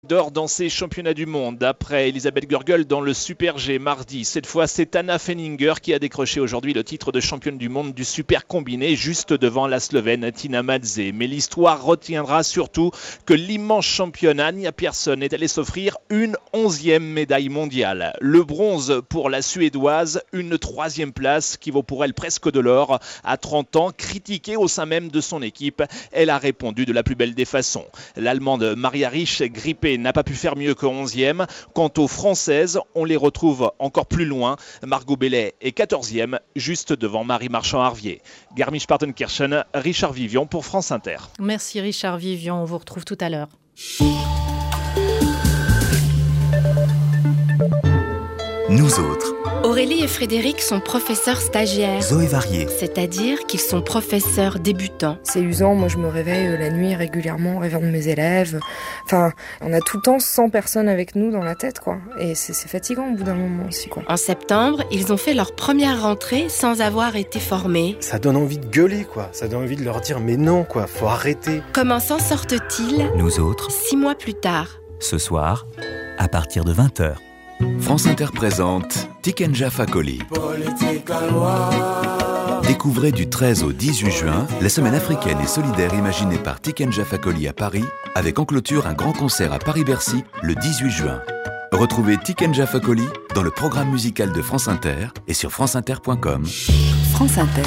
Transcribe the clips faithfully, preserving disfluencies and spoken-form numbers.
D'or dans ces championnats du monde, après Elisabeth Görgel dans le Super G mardi. Cette fois, c'est Anna Feininger qui a décroché aujourd'hui le titre de championne du monde du super combiné, juste devant la Slovène Tina Madze. Mais l'histoire retiendra surtout que l'immense championne Anja Persson est allée s'offrir une onzième médaille mondiale. Le bronze pour la Suédoise, une troisième place qui vaut pour elle presque de l'or. À trente ans, critiquée au sein même de son équipe, elle a répondu de la plus belle des façons. L'Allemande Maria Riesch-Grippe n'a pas pu faire mieux que onzième. Quant aux Françaises, on les retrouve encore plus loin. Margot Bellet est quatorzième, juste devant Marie Marchand-Harvier. Garmisch-Partenkirchen, Richard Vivion pour France Inter. Merci Richard Vivion, on vous retrouve tout à l'heure. Nous autres. Aurélie et Frédéric sont professeurs stagiaires. Zoé Varier. C'est-à-dire qu'ils sont professeurs débutants. C'est usant, moi je me réveille la nuit régulièrement en rêvant de mes élèves. Enfin, on a tout le temps cent personnes avec nous dans la tête, quoi. Et c'est, c'est fatigant au bout d'un moment aussi, quoi. En septembre, ils ont fait leur première rentrée sans avoir été formés. Ça donne envie de gueuler, quoi. Ça donne envie de leur dire, mais non, quoi, faut arrêter. Comment s'en sortent-ils, Nous autres, six mois plus tard? ce soir, à partir de vingt heures. France Inter présente Tikenja Fakoli. Découvrez du treize au dix-huit juin la semaine africaine et solidaire imaginée par Tikenja Fakoli à Paris, avec en clôture un grand concert à Paris-Bercy le dix-huit juin. Retrouvez Tikenja Fakoli dans le programme musical de France Inter et sur franceinter point com. France Inter.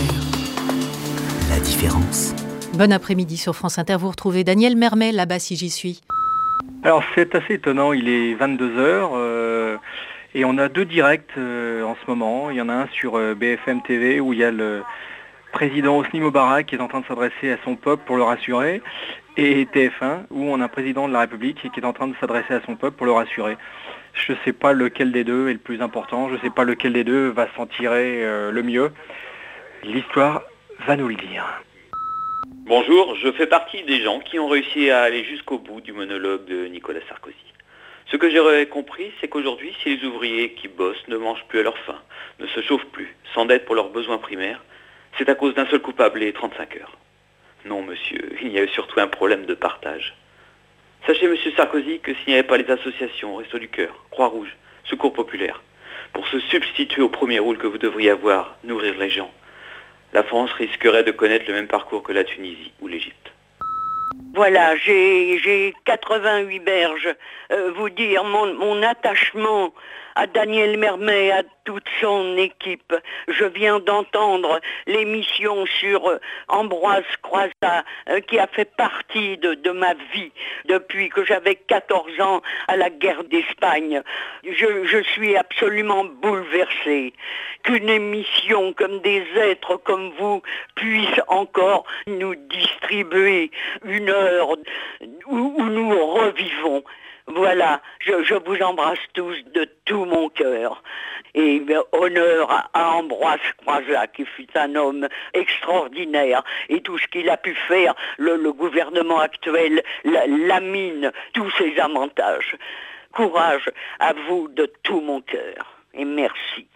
La différence. Bon après-midi sur France Inter, vous retrouvez Daniel Mermet là-bas si j'y suis. Alors c'est assez étonnant, il est vingt-deux heures euh, et on a deux directs euh, en ce moment. Il y en a un sur euh, B F M T V où il y a le président Hosni Moubarak qui est en train de s'adresser à son peuple pour le rassurer, et T F un où on a un président de la République qui est en train de s'adresser à son peuple pour le rassurer. Je ne sais pas lequel des deux est le plus important, je ne sais pas lequel des deux va s'en tirer euh, le mieux. L'histoire va nous le dire. Bonjour, je fais partie des gens qui ont réussi à aller jusqu'au bout du monologue de Nicolas Sarkozy. Ce que j'ai compris, c'est qu'aujourd'hui, si les ouvriers qui bossent ne mangent plus à leur faim, ne se chauffent plus, s'endettent pour leurs besoins primaires, c'est à cause d'un seul coupable, les trente-cinq heures. Non, monsieur, il y a surtout un problème de partage. Sachez, monsieur Sarkozy, que s'il n'y avait pas les associations, Restos du Cœur, Croix-Rouge, Secours Populaire, pour se substituer au premier rôle que vous devriez avoir, nourrir les gens, la France risquerait de connaître le même parcours que la Tunisie ou l'Égypte. Voilà, j'ai, j'ai quatre-vingt-huit berges. Euh, vous dire mon, mon attachement à Daniel Mermet, à toute son équipe. Je viens d'entendre l'émission sur euh, Ambroise Croizat, euh, qui a fait partie de, de ma vie depuis que j'avais quatorze ans à la guerre d'Espagne. Je, je suis absolument bouleversée qu'une émission comme des êtres comme vous puisse encore nous distribuer une heure où, où nous revivons. Voilà, je, je vous embrasse tous de tout mon cœur. Et bien, honneur à, à Ambroise Croizat, qui fut un homme extraordinaire. Et tout ce qu'il a pu faire, le, le gouvernement actuel la, lamine tous ses avantages. Courage à vous de tout mon cœur. Et merci.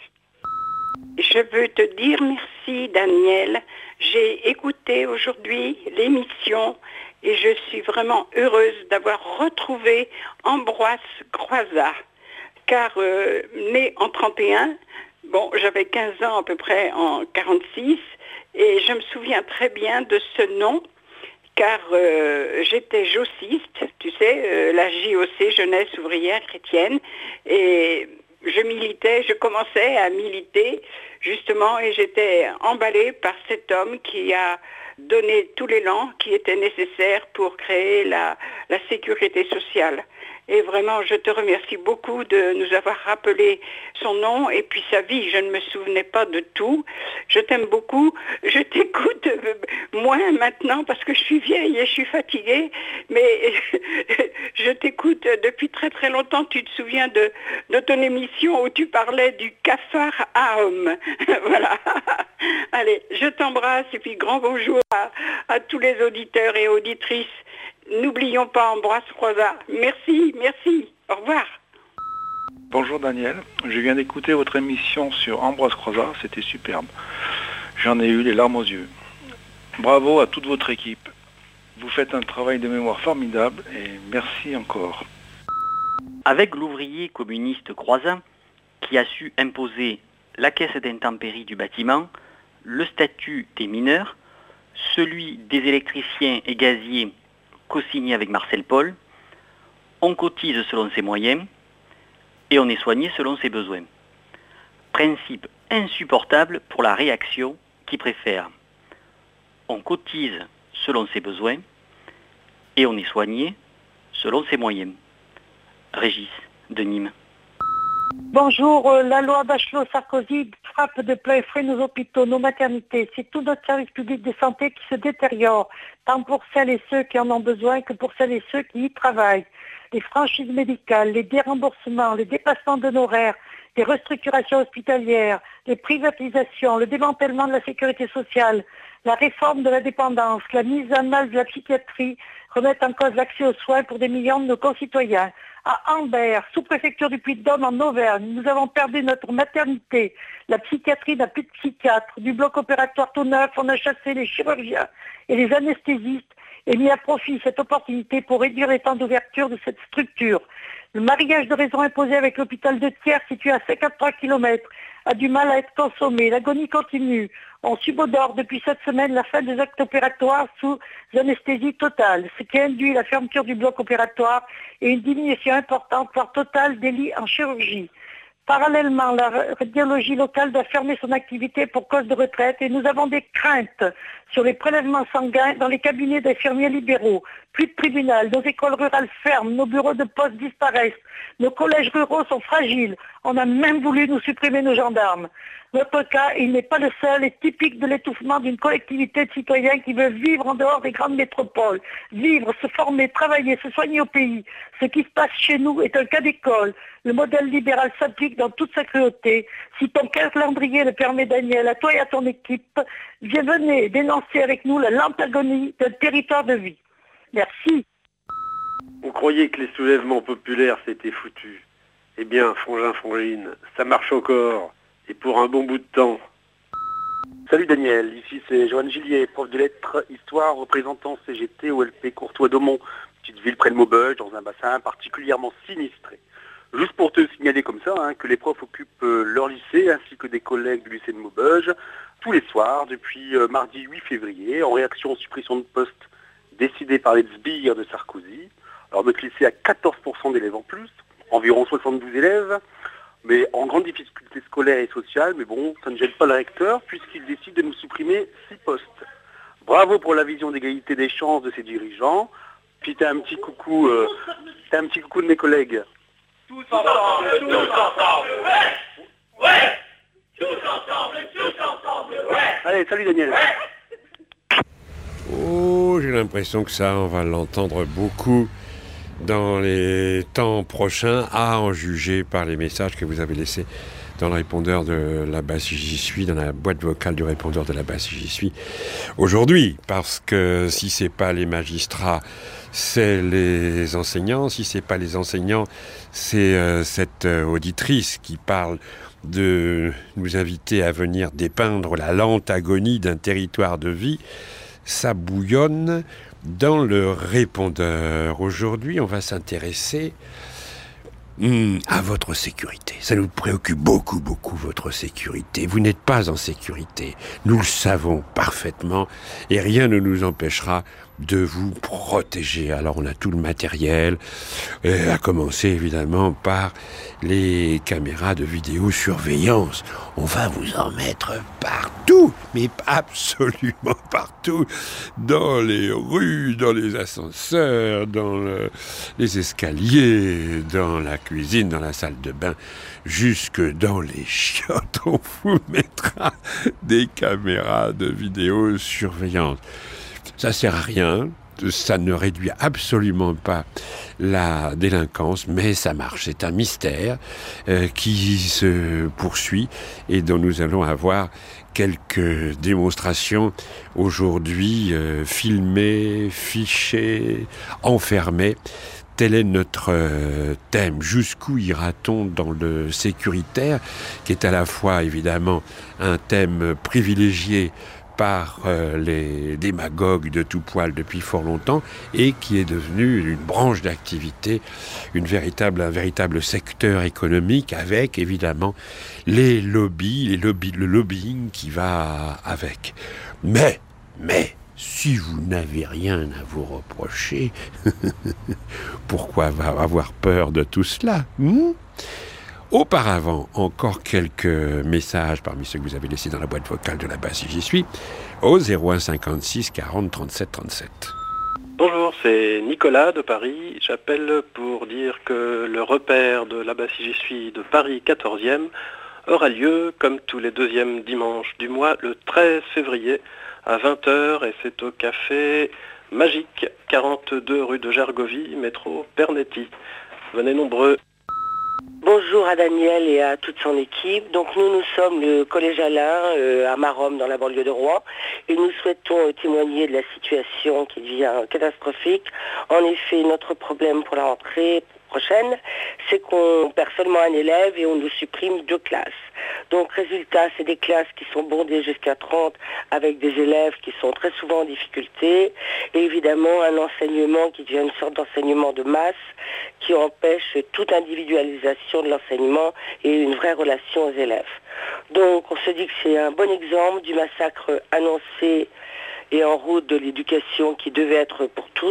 Je veux te dire merci, Daniel. J'ai écouté aujourd'hui l'émission et je suis vraiment heureuse d'avoir retrouvé Ambroise Croizat. Car euh, né en trente et un, bon, j'avais quinze ans à peu près en quarante-six, et je me souviens très bien de ce nom, car euh, j'étais jossiste, tu sais, euh, la J O C, Jeunesse Ouvrière Chrétienne, et je militais, je commençais à militer justement, et j'étais emballée par cet homme qui a donné tout l'élan qui était nécessaire pour créer la, la sécurité sociale. Et vraiment, je te remercie beaucoup de nous avoir rappelé son nom et puis sa vie. Je ne me souvenais pas de tout. Je t'aime beaucoup. Je t'écoute euh, moins maintenant parce que je suis vieille et je suis fatiguée. Mais je t'écoute depuis très très longtemps. Tu te souviens de, de ton émission où tu parlais du cafard à homme. Voilà. Allez, je t'embrasse et puis grand bonjour à, à tous les auditeurs et auditrices. N'oublions pas Ambroise Croizat. Merci, merci. Au revoir. Bonjour Daniel, je viens d'écouter votre émission sur Ambroise Croizat, c'était superbe. J'en ai eu les larmes aux yeux. Bravo à toute votre équipe. Vous faites un travail de mémoire formidable et merci encore. avec l'ouvrier communiste Croizat, qui a su imposer la caisse d'intempéries du bâtiment, le statut des mineurs, celui des électriciens et gaziers co-signé avec Marcel Paul, on cotise selon ses moyens et on est soigné selon ses besoins. Principe insupportable pour la réaction qui préfère. On cotise selon ses besoins et on est soigné selon ses moyens. Régis de Nîmes. Bonjour, euh, la loi Bachelot-Sarkozy frappe de plein fouet nos hôpitaux, nos maternités. C'est tout notre service public de santé qui se détériore, tant pour celles et ceux qui en ont besoin que pour celles et ceux qui y travaillent. Les franchises médicales, les déremboursements, les dépassements d'honoraires, les restructurations hospitalières, les privatisations, le démantèlement de la sécurité sociale, la réforme de la dépendance, la mise en mal de la psychiatrie remettent en cause l'accès aux soins pour des millions de nos concitoyens. À Ambert, sous-préfecture du Puy-de-Dôme en Auvergne, nous avons perdu notre maternité. La psychiatrie n'a plus de psychiatre. Du bloc opératoire tout neuf, on a chassé les chirurgiens et les anesthésistes et mis à profit cette opportunité pour réduire les temps d'ouverture de cette structure. Le mariage de raison imposé avec l'hôpital de Thiers, situé à cinquante-trois kilomètres, a du mal à être consommé. L'agonie continue. On subodore depuis cette semaine la fin des actes opératoires sous anesthésie totale, ce qui induit la fermeture du bloc opératoire et une diminution importante, voire totale, des lits en chirurgie. Parallèlement, la radiologie locale doit fermer son activité pour cause de retraite et nous avons des craintes sur les prélèvements sanguins dans les cabinets d'infirmiers libéraux. Plus de tribunal, nos écoles rurales ferment, nos bureaux de poste disparaissent, nos collèges ruraux sont fragiles. On a même voulu nous supprimer nos gendarmes. Notre cas, il n'est pas le seul, est typique de l'étouffement d'une collectivité de citoyens qui veut vivre en dehors des grandes métropoles, vivre, se former, travailler, se soigner au pays. Ce qui se passe chez nous est un cas d'école. Le modèle libéral s'applique dans toute sa cruauté. Si ton calendrier le permet, Daniel, à toi et à ton équipe, viens venez dénoncer avec nous la lente agonie d'un territoire de vie. Merci. On croyait que les soulèvements populaires s'étaient foutus. Eh bien, Frangin Frangine, ça marche encore. Et pour un bon bout de temps. Salut Daniel, ici c'est Joanne Gillier, prof de lettres histoire représentant C G T O L P Courtois-Daumont, petite ville près de Maubeuge, dans un bassin particulièrement sinistré. Juste pour te signaler comme ça, hein, que les profs occupent euh, leur lycée ainsi que des collègues du lycée de Maubeuge tous les soirs depuis euh, mardi huit février en réaction aux suppressions de postes décidées par les sbires de Sarkozy. Alors notre lycée a quatorze pour cent d'élèves en plus, environ soixante-douze élèves, mais en grande difficulté scolaire et sociale, mais bon, ça ne gêne pas le recteur puisqu'il décide de nous supprimer six postes. Bravo pour la vision d'égalité des chances de ses dirigeants. Puis t'as un petit coucou, euh, t'as un petit coucou de mes collègues. Tous ensemble, tous ensemble, ouais, ouais, tous ensemble, tous ensemble, ouais. Allez, salut Daniel. Ouais. Oh, j'ai l'impression que ça, on va l'entendre beaucoup dans les temps prochains, à en juger par les messages que vous avez laissés dans le répondeur de la basse J'y suis, dans la boîte vocale du répondeur de la basse J'y suis aujourd'hui, parce que si c'est pas les magistrats, c'est les enseignants, si c'est pas les enseignants, c'est euh, cette euh, auditrice qui parle de nous inviter à venir dépeindre la lente agonie d'un territoire de vie. Ça bouillonne dans le répondeur. Aujourd'hui, on va s'intéresser hum, à votre sécurité. Ça nous préoccupe beaucoup, beaucoup, votre sécurité. Vous n'êtes pas en sécurité. Nous le savons parfaitement et rien ne nous empêchera de vous protéger. Alors on a tout le matériel, euh, à commencer évidemment par les caméras de vidéosurveillance. On va vous en mettre partout, mais absolument partout, dans les rues, dans les ascenseurs, dans le, les escaliers, dans la cuisine, dans la salle de bain, jusque dans les chiottes. On vous mettra des caméras de vidéosurveillance. Ça sert à rien, ça ne réduit absolument pas la délinquance, mais ça marche. C'est un mystère euh, qui se poursuit et dont nous allons avoir quelques démonstrations aujourd'hui, euh, filmées, fichées, enfermées. Tel est notre euh, thème. Jusqu'où ira-t-on dans le sécuritaire, qui est à la fois évidemment un thème privilégié par euh, les démagogues de tout poil depuis fort longtemps et qui est devenu une branche d'activité, une véritable, un véritable secteur économique avec évidemment les lobbies, les lobbies, le lobbying qui va avec. Mais, mais, si vous n'avez rien à vous reprocher, pourquoi avoir peur de tout cela, hmm? Auparavant, encore quelques messages parmi ceux que vous avez laissés dans la boîte vocale de la base si j'y suis, au zéro un cinquante-six quarante trente-sept trente-sept. Bonjour, c'est Nicolas de Paris. J'appelle pour dire que le repère de la base si j'y suis de Paris quatorzième aura lieu, comme tous les deuxièmes dimanches du mois, le treize février à vingt heures, et c'est au café Magique, quarante-deux rue de Gergovie, métro Pernetti. Venez nombreux. Bonjour à Daniel et à toute son équipe. Donc nous, nous sommes le Collège Alain euh, à Maromme dans la banlieue de Rouen et nous souhaitons euh, témoigner de la situation qui devient catastrophique. En effet, notre problème pour la rentrée prochaine, c'est qu'on perd seulement un élève et on nous supprime deux classes. Donc résultat, c'est des classes qui sont bondées jusqu'à trente avec des élèves qui sont très souvent en difficulté et évidemment un enseignement qui devient une sorte d'enseignement de masse qui empêche toute individualisation de l'enseignement et une vraie relation aux élèves. Donc on se dit que c'est un bon exemple du massacre annoncé et en route de l'éducation qui devait être pour tous.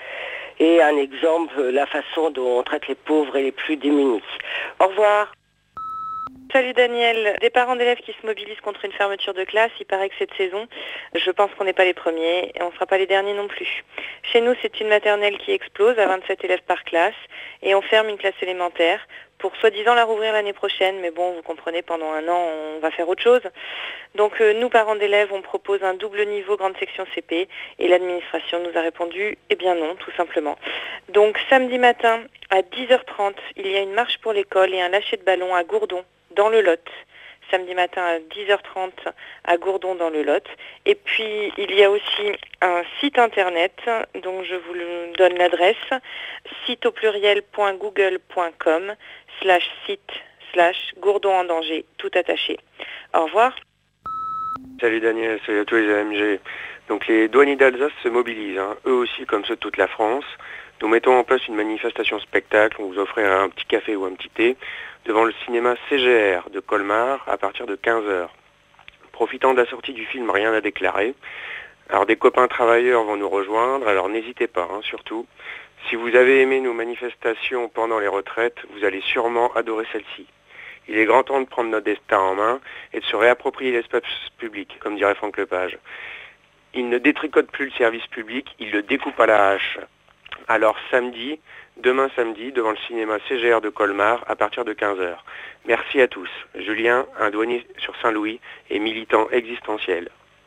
Et un exemple, la façon dont on traite les pauvres et les plus démunis. Au revoir. Salut Daniel. Des parents d'élèves qui se mobilisent contre une fermeture de classe, il paraît que cette saison, je pense qu'on n'est pas les premiers et on ne sera pas les derniers non plus. Chez nous, c'est une maternelle qui explose à vingt-sept élèves par classe et on ferme une classe élémentaire pour soi-disant la rouvrir l'année prochaine, mais bon, vous comprenez, pendant un an, on va faire autre chose. Donc euh, nous, parents d'élèves, on propose un double niveau grande section C P et l'administration nous a répondu, eh bien non, tout simplement. Donc samedi matin, à dix heures trente, il y a une marche pour l'école et un lâcher de ballon à Gourdon, dans le Lot. Samedi matin à dix heures trente à Gourdon dans le Lot. Et puis il y a aussi un site internet, donc je vous donne l'adresse, site au pluriel point google point com slash site slash Gourdon en danger, tout attaché. Au revoir. Salut Daniel, salut à tous les A M G. Donc les douaniers d'Alsace se mobilisent, hein, eux aussi comme ceux de toute la France. Nous mettons en place une manifestation spectacle, on vous offrira un petit café ou un petit thé devant le cinéma C G R de Colmar à partir de quinze heures. Profitant de la sortie du film Rien à déclarer, alors des copains travailleurs vont nous rejoindre, alors n'hésitez pas, hein, surtout. Si vous avez aimé nos manifestations pendant les retraites, vous allez sûrement adorer celle-ci. Il est grand temps de prendre notre destin en main et de se réapproprier l'espace public, comme dirait Franck Lepage. Il ne détricote plus le service public, il le découpe à la hache. Alors samedi, demain samedi, devant le cinéma C G R de Colmar, à partir de quinze heures. Merci à tous. Julien, un douanier sur Saint-Louis et militant existentiel.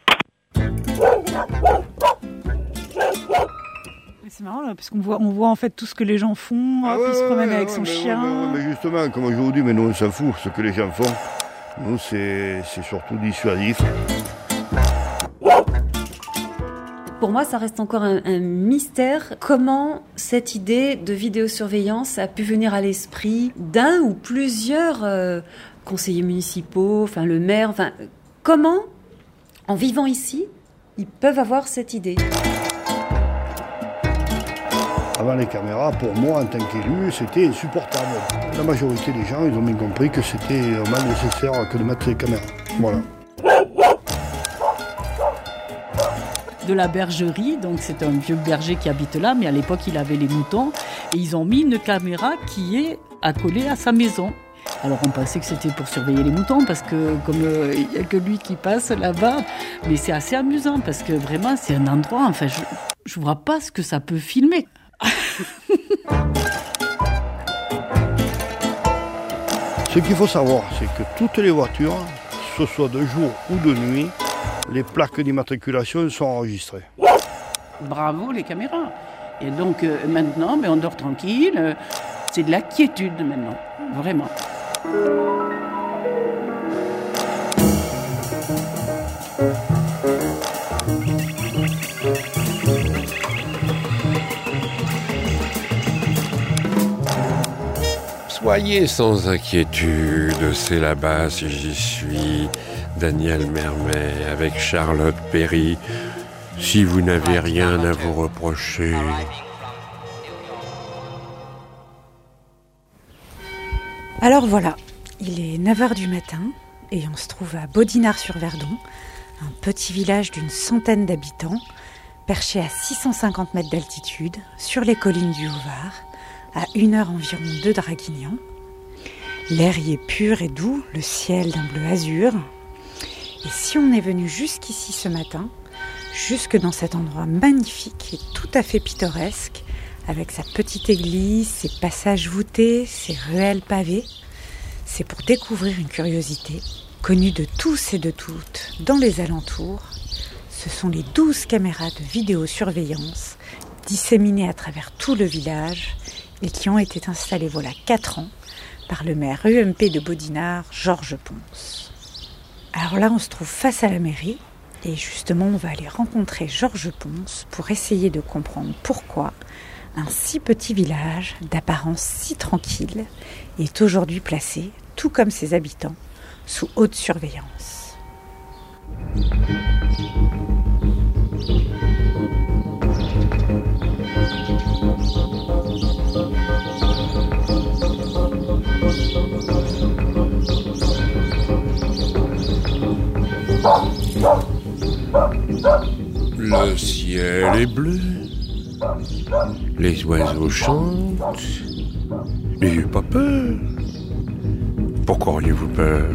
C'est marrant là, parce qu'on voit, on voit en fait tout ce que les gens font, ah ouais, puis il se promène ouais, avec ouais, son mais, chien. Mais, mais, mais justement, comme je vous dis, mais nous on s'en fout, ce que les gens font. Nous c'est, c'est surtout dissuasif. Pour moi, ça reste encore un, un mystère. Comment cette idée de vidéosurveillance a pu venir à l'esprit d'un ou plusieurs euh, conseillers municipaux, enfin le maire, enfin comment, en vivant ici, ils peuvent avoir cette idée. Avant les caméras, pour moi, en tant qu'élu, c'était insupportable. La majorité des gens, ils ont bien compris que c'était vraiment nécessaire que de mettre les caméras. Voilà. De la bergerie, donc c'est un vieux berger qui habite là, mais à l'époque il avait les moutons, et ils ont mis une caméra qui est accolée à sa maison. Alors on pensait que c'était pour surveiller les moutons, parce que comme il euh, n'y a que lui qui passe là-bas, mais c'est assez amusant, parce que vraiment c'est un endroit, enfin je ne vois pas ce que ça peut filmer. Ce qu'il faut savoir, c'est que toutes les voitures, que ce soit de jour ou de nuit, les plaques d'immatriculation sont enregistrées. Bravo les caméras. Et donc euh, maintenant, mais on dort tranquille. Euh, c'est de la quiétude maintenant, vraiment. Soyez sans inquiétude, c'est là-bas si j'y suis. Daniel Mermet avec Charlotte Perry. Si vous n'avez rien à vous reprocher. Alors voilà, il est neuf heures du matin et on se trouve à Bodinard-sur-Verdon, un petit village d'une centaine d'habitants, perché à six cent cinquante mètres d'altitude, sur les collines du Haut-Var, à une heure environ de Draguignan. L'air y est pur et doux, le ciel d'un bleu azur. Et si on est venu jusqu'ici ce matin, jusque dans cet endroit magnifique et tout à fait pittoresque, avec sa petite église, ses passages voûtés, ses ruelles pavées, c'est pour découvrir une curiosité connue de tous et de toutes dans les alentours. Ce sont les douze caméras de vidéosurveillance disséminées à travers tout le village et qui ont été installées voilà quatre ans par le maire U M P de Bodinard, Georges Ponce. Alors là, on se trouve face à la mairie et justement, on va aller rencontrer Georges Ponce pour essayer de comprendre pourquoi un si petit village, d'apparence si tranquille, est aujourd'hui placé, tout comme ses habitants, sous haute surveillance. Le ciel est bleu. Les oiseaux chantent. N'ayez pas peur. Pourquoi auriez-vous peur?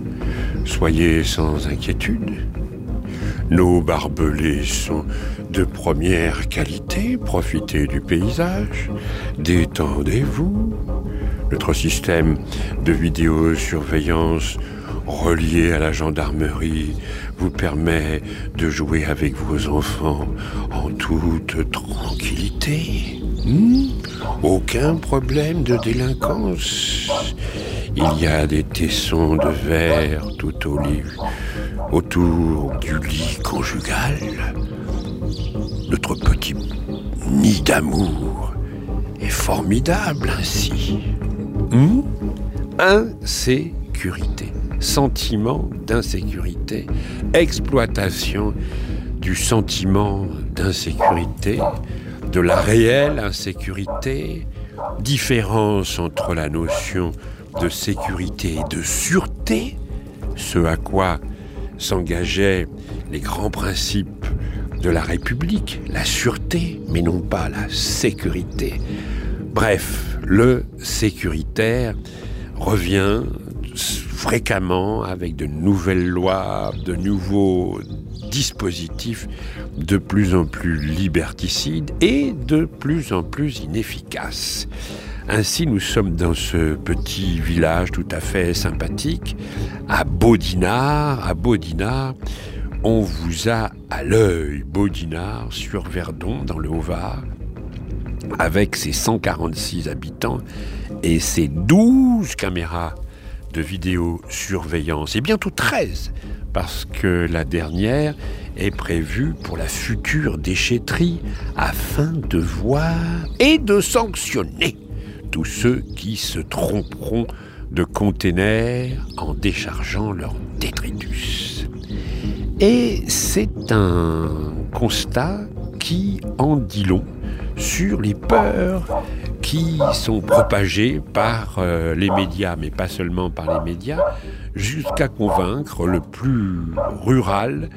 Soyez sans inquiétude. Nos barbelés sont de première qualité. Profitez du paysage. Détendez-vous. Notre système de vidéosurveillance relié à la gendarmerie vous permet de jouer avec vos enfants en toute tranquillité. Hmm? Aucun problème de délinquance. Il y a des tessons de verre tout au lit, autour du lit conjugal. Notre petit nid d'amour est formidable ainsi. Hmm? Insécurité. Sentiment d'insécurité, exploitation du sentiment d'insécurité, de la réelle insécurité, différence entre la notion de sécurité et de sûreté, ce à quoi s'engageaient les grands principes de la République, la sûreté, mais non pas la sécurité. Bref, le sécuritaire revient fréquemment avec de nouvelles lois, de nouveaux dispositifs de plus en plus liberticides et de plus en plus inefficaces. Ainsi, nous sommes dans ce petit village tout à fait sympathique, à Bodinard. À Bodinard, on vous a à l'œil. Bodinard, sur Verdon, dans le Haut-Var, avec ses cent quarante-six habitants et ses douze caméras de vidéosurveillance, et bientôt treize, parce que la dernière est prévue pour la future déchetterie, afin de voir et de sanctionner tous ceux qui se tromperont de containers en déchargeant leur détritus. Et c'est un constat qui en dit long sur les peurs qui sont propagées par euh, les médias, mais pas seulement par les médias, jusqu'à convaincre le plus rural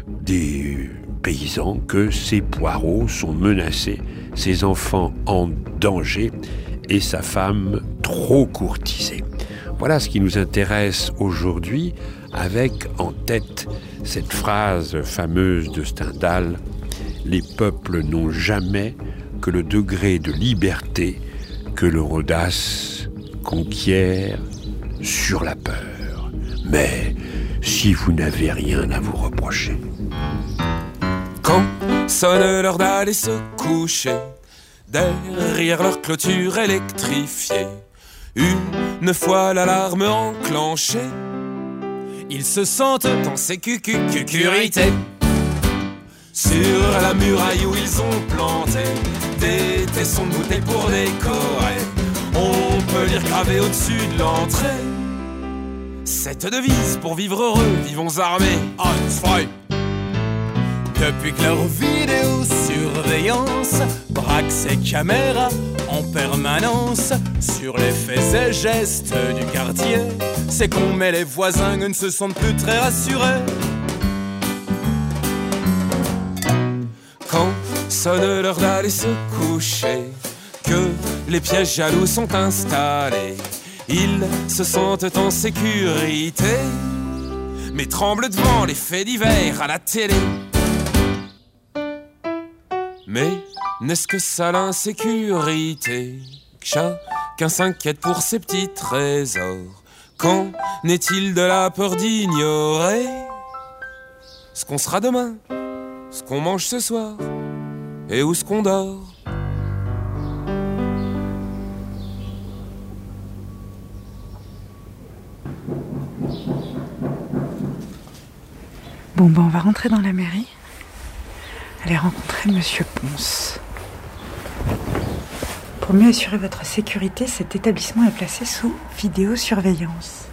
des paysans que ses poireaux sont menacés, ses enfants en danger et sa femme trop courtisée. Voilà ce qui nous intéresse aujourd'hui, avec en tête cette phrase fameuse de Stendhal: « Les peuples n'ont jamais que le degré de liberté que leur audace conquiert sur la peur. Mais si vous n'avez rien à vous reprocher. » Quand sonne l'heure d'aller se coucher, derrière leur clôture électrifiée, une fois l'alarme enclenchée, ils se sentent en sécurité. Sur la muraille où ils ont planté des tessons de bouteilles pour décorer, on peut lire gravé au-dessus de l'entrée: cette devise pour vivre heureux, vivons armés. Eins, zwei. Depuis que leur vidéosurveillance braque ses caméras en permanence sur les faits et gestes du quartier, c'est qu'on met les voisins ne se sentent plus très rassurés. Quand sonne l'heure d'aller se coucher, que les pièges jaloux sont installés, ils se sentent en sécurité, mais tremblent devant les faits divers à la télé. Mais n'est-ce que ça l'insécurité? Chacun s'inquiète pour ses petits trésors. Qu'en est-il de la peur d'ignorer ce qu'on sera demain, ce qu'on mange ce soir et où ce qu'on dort? Bon, ben on va rentrer dans la mairie. Aller rencontrer Monsieur Ponce. Pour mieux assurer votre sécurité, cet établissement est placé sous vidéosurveillance.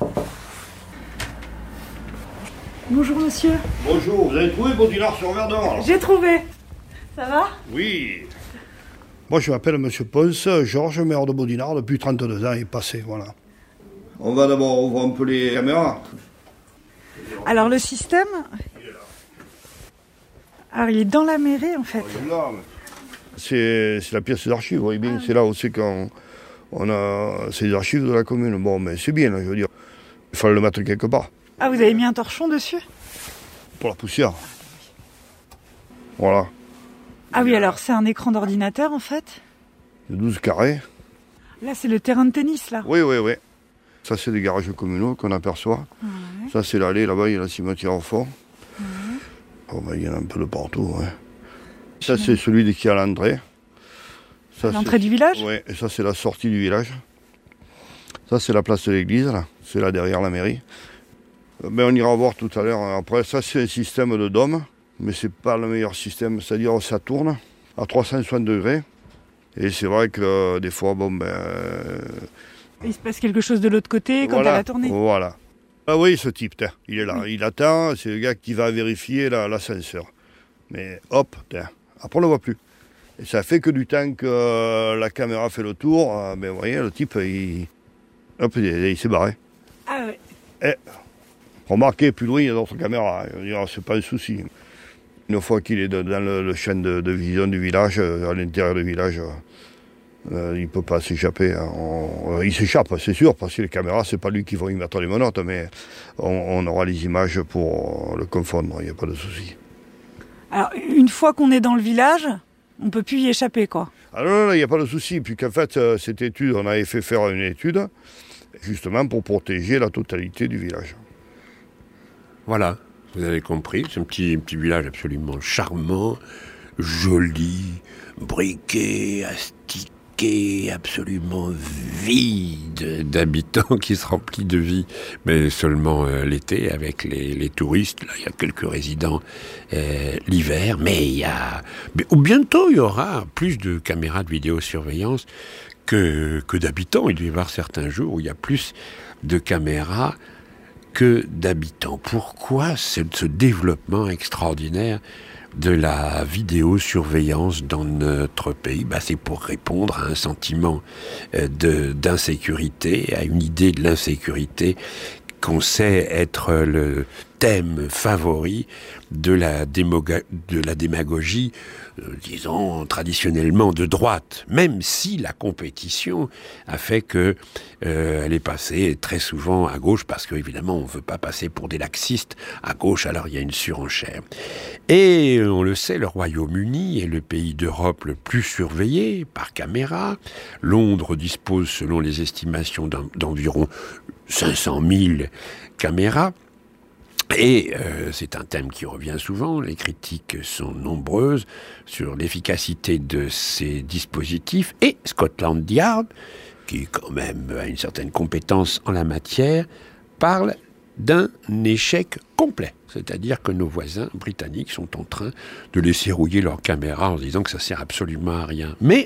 Bonjour monsieur. Bonjour, vous avez trouvé Baudinard sur Verdun? J'ai trouvé. Ça va? Oui. Moi je m'appelle Monsieur Ponce, Georges, maire de Baudinard, depuis trente-deux ans et passé, voilà. On va d'abord ouvrir un peu les caméras. Alors le système... Alors il est dans la mairie en fait. C'est, c'est la pièce d'archives, vous voyez bien. Ah. C'est là où c'est qu'on on a. C'est les archives de la commune. Bon, mais c'est bien, je veux dire. Il fallait le mettre quelque part. Ah, vous avez mis un torchon dessus? Pour la poussière. Voilà. Ah oui, alors c'est un écran d'ordinateur en fait? De douze carrés. Là c'est le terrain de tennis là? Oui, oui, oui. Ça c'est des garages communaux qu'on aperçoit. Ouais. Ça c'est l'allée, là-bas il y a la cimetière au fond. Ouais. Oh, ben, il y en a un peu de partout. Ouais. Ça c'est celui qui est à l'entrée. Ça, l'entrée du village? Oui, et ça c'est la sortie du village. Ça c'est la place de l'église, là. C'est là derrière la mairie. Ben, on ira voir tout à l'heure. Après, ça c'est un système de dôme, mais c'est pas le meilleur système. C'est-à-dire ça tourne à trois cent soixante degrés. Et c'est vrai que euh, des fois, bon ben... Euh... Il se passe quelque chose de l'autre côté quand voilà, elle a tourné. Voilà. Ah oui, ce type, t'in, il est là. Oui. Il attend, c'est le gars qui va vérifier la, l'ascenseur. Mais hop, t'in, après on ne le voit plus. Et ça fait que du temps que euh, la caméra fait le tour, euh, ben vous voyez, le type, il, hop, il, il s'est barré. Ah ouais. Et, remarquez, plus loin, il y a d'autres caméras. Je veux dire, c'est pas un souci. Une fois qu'il est de, dans le, le champ de, de vision du village, à l'intérieur du village, euh, il ne peut pas s'échapper. Hein. On, euh, il s'échappe, c'est sûr, parce que les caméras, c'est pas lui qui va y mettre les menottes, mais on, on aura les images pour le confondre, il n'y a pas de souci. Alors, une fois qu'on est dans le village, on ne peut plus y échapper, quoi. Ah non, non, il n'y a pas de souci, puisqu'en fait, cette étude, on avait fait faire une étude, justement pour protéger la totalité du village. Voilà, vous avez compris, c'est un petit, petit village absolument charmant, joli, briqué, astiqué, absolument vide d'habitants qui se remplit de vie, mais seulement euh, l'été avec les, les touristes. Là, il y a quelques résidents euh, l'hiver, mais il y a... Mais, ou bientôt, il y aura plus de caméras de vidéosurveillance que, que d'habitants. Il doit y avoir certains jours où il y a plus de caméras que d'habitants. Pourquoi ce, ce développement extraordinaire de la vidéosurveillance dans notre pays? Bah, c'est pour répondre à un sentiment de, d'insécurité, à une idée de l'insécurité qu'on sait être le thème favori de la, démoga- de la démagogie, euh, disons, traditionnellement de droite, même si la compétition a fait que euh, elle est passée très souvent à gauche, parce qu'évidemment, on ne veut pas passer pour des laxistes à gauche, alors il y a une surenchère. Et euh, on le sait, le Royaume-Uni est le pays d'Europe le plus surveillé par caméra. Londres dispose, selon les estimations, d'en, d'environ cinq cent mille caméras. Et euh, c'est un thème qui revient souvent, les critiques sont nombreuses sur l'efficacité de ces dispositifs. Et Scotland Yard, qui quand même a une certaine compétence en la matière, parle d'un échec complet. C'est-à-dire que nos voisins britanniques sont en train de laisser rouiller leurs caméras en se disant que ça sert absolument à rien. Mais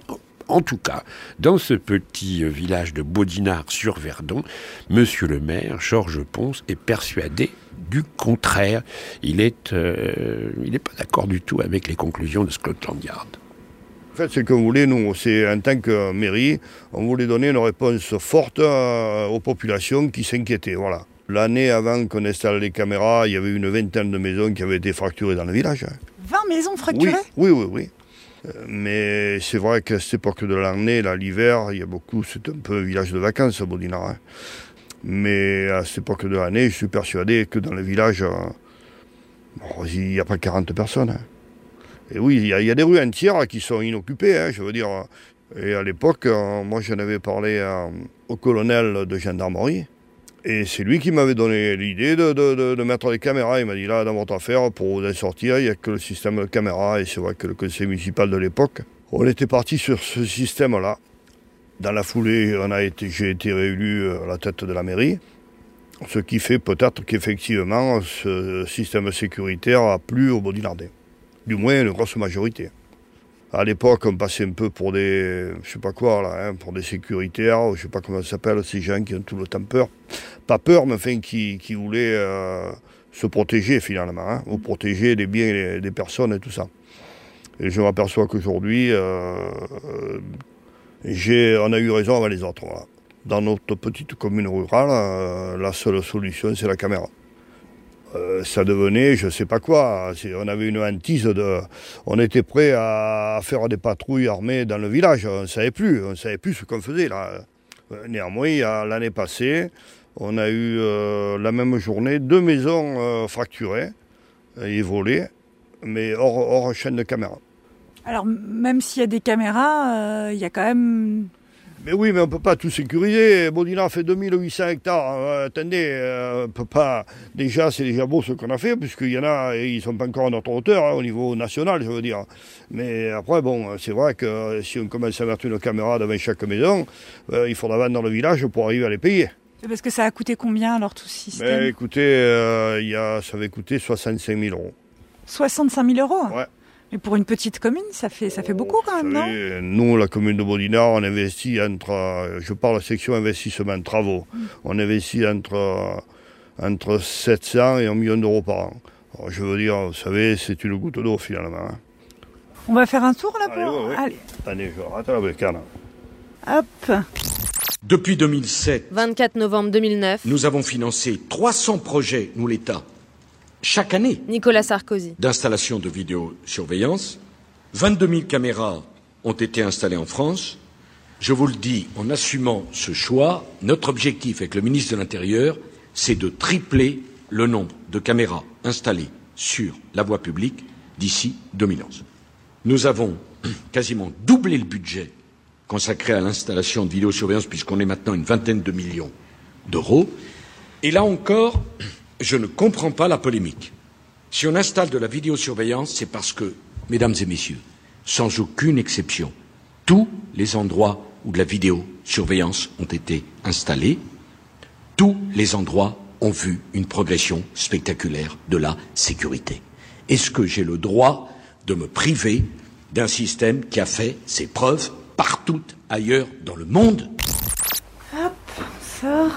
En tout cas, dans ce petit village de Baudinard-sur-Verdon, monsieur le maire, Georges Pons, est persuadé du contraire. Il est, euh, il n'est pas d'accord du tout avec les conclusions de Scotland Yard. En fait, c'est qu'on voulait, nous, c'est en tant que mairie, on voulait donner une réponse forte aux populations qui s'inquiétaient, voilà. L'année avant qu'on installe les caméras, il y avait une vingtaine de maisons qui avaient été fracturées dans le village. vingt maisons fracturées ? Oui, oui, oui. oui. Mais c'est vrai qu'à cette époque de l'année, là, l'hiver, il y a beaucoup, c'est un peu un village de vacances, Baudinard. Hein. Mais à cette époque de l'année, je suis persuadé que dans le village, bon, il n'y a pas quarante personnes. Hein. Et oui, il y, a, il y a des rues entières qui sont inoccupées, hein, je veux dire. Et à l'époque, moi, j'en avais parlé à, au colonel de gendarmerie. Et c'est lui qui m'avait donné l'idée de, de, de, de mettre les caméras. Il m'a dit, là, dans votre affaire, pour vous en sortir, il n'y a que le système de caméra. Et c'est vrai que le conseil municipal de l'époque, on était parti sur ce système-là. Dans la foulée, on a été, j'ai été réélu à la tête de la mairie. Ce qui fait peut-être qu'effectivement, ce système sécuritaire a plu aux Baudinardais. Du moins, une grosse majorité. À l'époque, on passait un peu pour des, je sais pas quoi, là, hein, pour des sécuritaires, je sais pas comment ça s'appelle, ces gens qui ont tout le temps peur. Pas peur, mais enfin, qui, qui voulaient euh, se protéger finalement, hein, ou protéger les biens des, des personnes et tout ça. Et je m'aperçois qu'aujourd'hui, euh, j'ai, on a eu raison avant les autres. Voilà. Dans notre petite commune rurale, euh, la seule solution, c'est la caméra. Euh, ça devenait, je sais pas quoi, on avait une hantise de... On était prêt à faire des patrouilles armées dans le village, on ne savait plus, on ne savait plus ce qu'on faisait là. Néanmoins, l'année passée, on a eu euh, la même journée deux maisons euh, fracturées et volées, mais hors, hors chaîne de caméra. Alors, même s'il y a des caméras, il euh, y a quand même... Mais oui, mais on ne peut pas tout sécuriser. Baudinard fait deux mille huit cents hectares. Euh, attendez, euh, on peut pas... Déjà, c'est déjà beau ce qu'on a fait, puisqu'il y en a, et ils ne sont pas encore à notre hauteur, hein, au niveau national, je veux dire. Mais après, bon, c'est vrai que si on commence à mettre une caméra devant chaque maison, euh, il faudra vendre dans le village pour arriver à les payer. Parce que ça a coûté combien, alors, tout ce système ? Mais écoutez, euh, y a, ça avait coûté soixante-cinq mille euros. soixante-cinq mille euros ? Ouais. Mais pour une petite commune, ça fait, ça fait beaucoup quand même, non ? Nous, la commune de Baudinard, on investit entre, je parle section investissement travaux, mmh. on investit entre, entre sept cents et un million d'euros par an. Alors, je veux dire, vous savez, c'est une goutte d'eau finalement. Hein. On va faire un tour là pour... Allez, ouais, ouais. Allez. Attendez, je rate la bécane. Hop. Depuis deux mille sept, vingt-quatre novembre deux mille neuf, nous avons financé trois cents projets, nous l'État, chaque année, Nicolas Sarkozy, d'installation de vidéosurveillance. vingt-deux mille caméras ont été installées en France. Je vous le dis, en assumant ce choix, notre objectif avec le ministre de l'Intérieur, c'est de tripler le nombre de caméras installées sur la voie publique d'ici deux mille onze. Nous avons quasiment doublé le budget consacré à l'installation de vidéosurveillance, puisqu'on est maintenant une vingtaine de millions d'euros. Et là encore, je ne comprends pas la polémique. Si on installe de la vidéosurveillance, c'est parce que, mesdames et messieurs, sans aucune exception, tous les endroits où de la vidéosurveillance ont été installés, tous les endroits ont vu une progression spectaculaire de la sécurité. Est-ce que j'ai le droit de me priver d'un système qui a fait ses preuves partout ailleurs dans le monde ? Hop, on sort...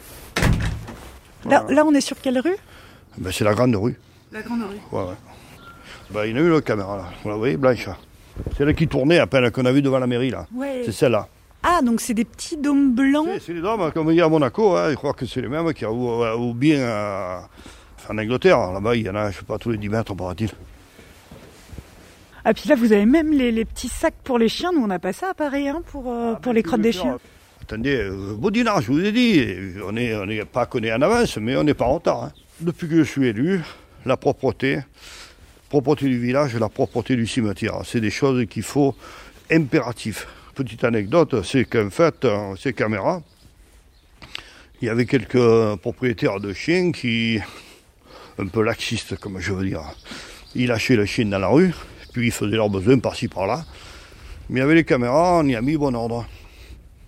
Là, là, on est sur quelle rue ? Ben, c'est la grande rue. La grande rue. Ouais, ouais. Ben, il y en a eu une caméra, là. Vous la voyez, blanche. C'est elle qui tournait à peine qu'on a vu devant la mairie, là. Ouais. C'est celle-là. Ah, donc c'est des petits dômes blancs ? C'est, c'est les dômes, comme il y a à Monaco, hein. Je crois que c'est les mêmes qu'il y a ou, ou bien euh, en Angleterre. Là-bas, il y en a, je sais pas, tous les dix mètres, paraît-il. Ah, puis là, vous avez même les, les petits sacs pour les chiens. Nous, on n'a pas ça à Paris, hein, pour, euh, ah, pour les crottes des chiens. Attendez, euh, Baudinard, je vous ai dit, on n'est on est pas connu en avance, mais on n'est pas en retard. Hein. Depuis que je suis élu, la propreté, propreté du village, la propreté du cimetière, c'est des choses qu'il faut impératif. Petite anecdote, c'est qu'en fait, ces caméras, il y avait quelques propriétaires de chiens qui, un peu laxistes, comme je veux dire, ils lâchaient le chien dans la rue, puis ils faisaient leurs besoins par-ci par-là. Mais avec les caméras, on y a mis bon ordre. C'est-à-dire ?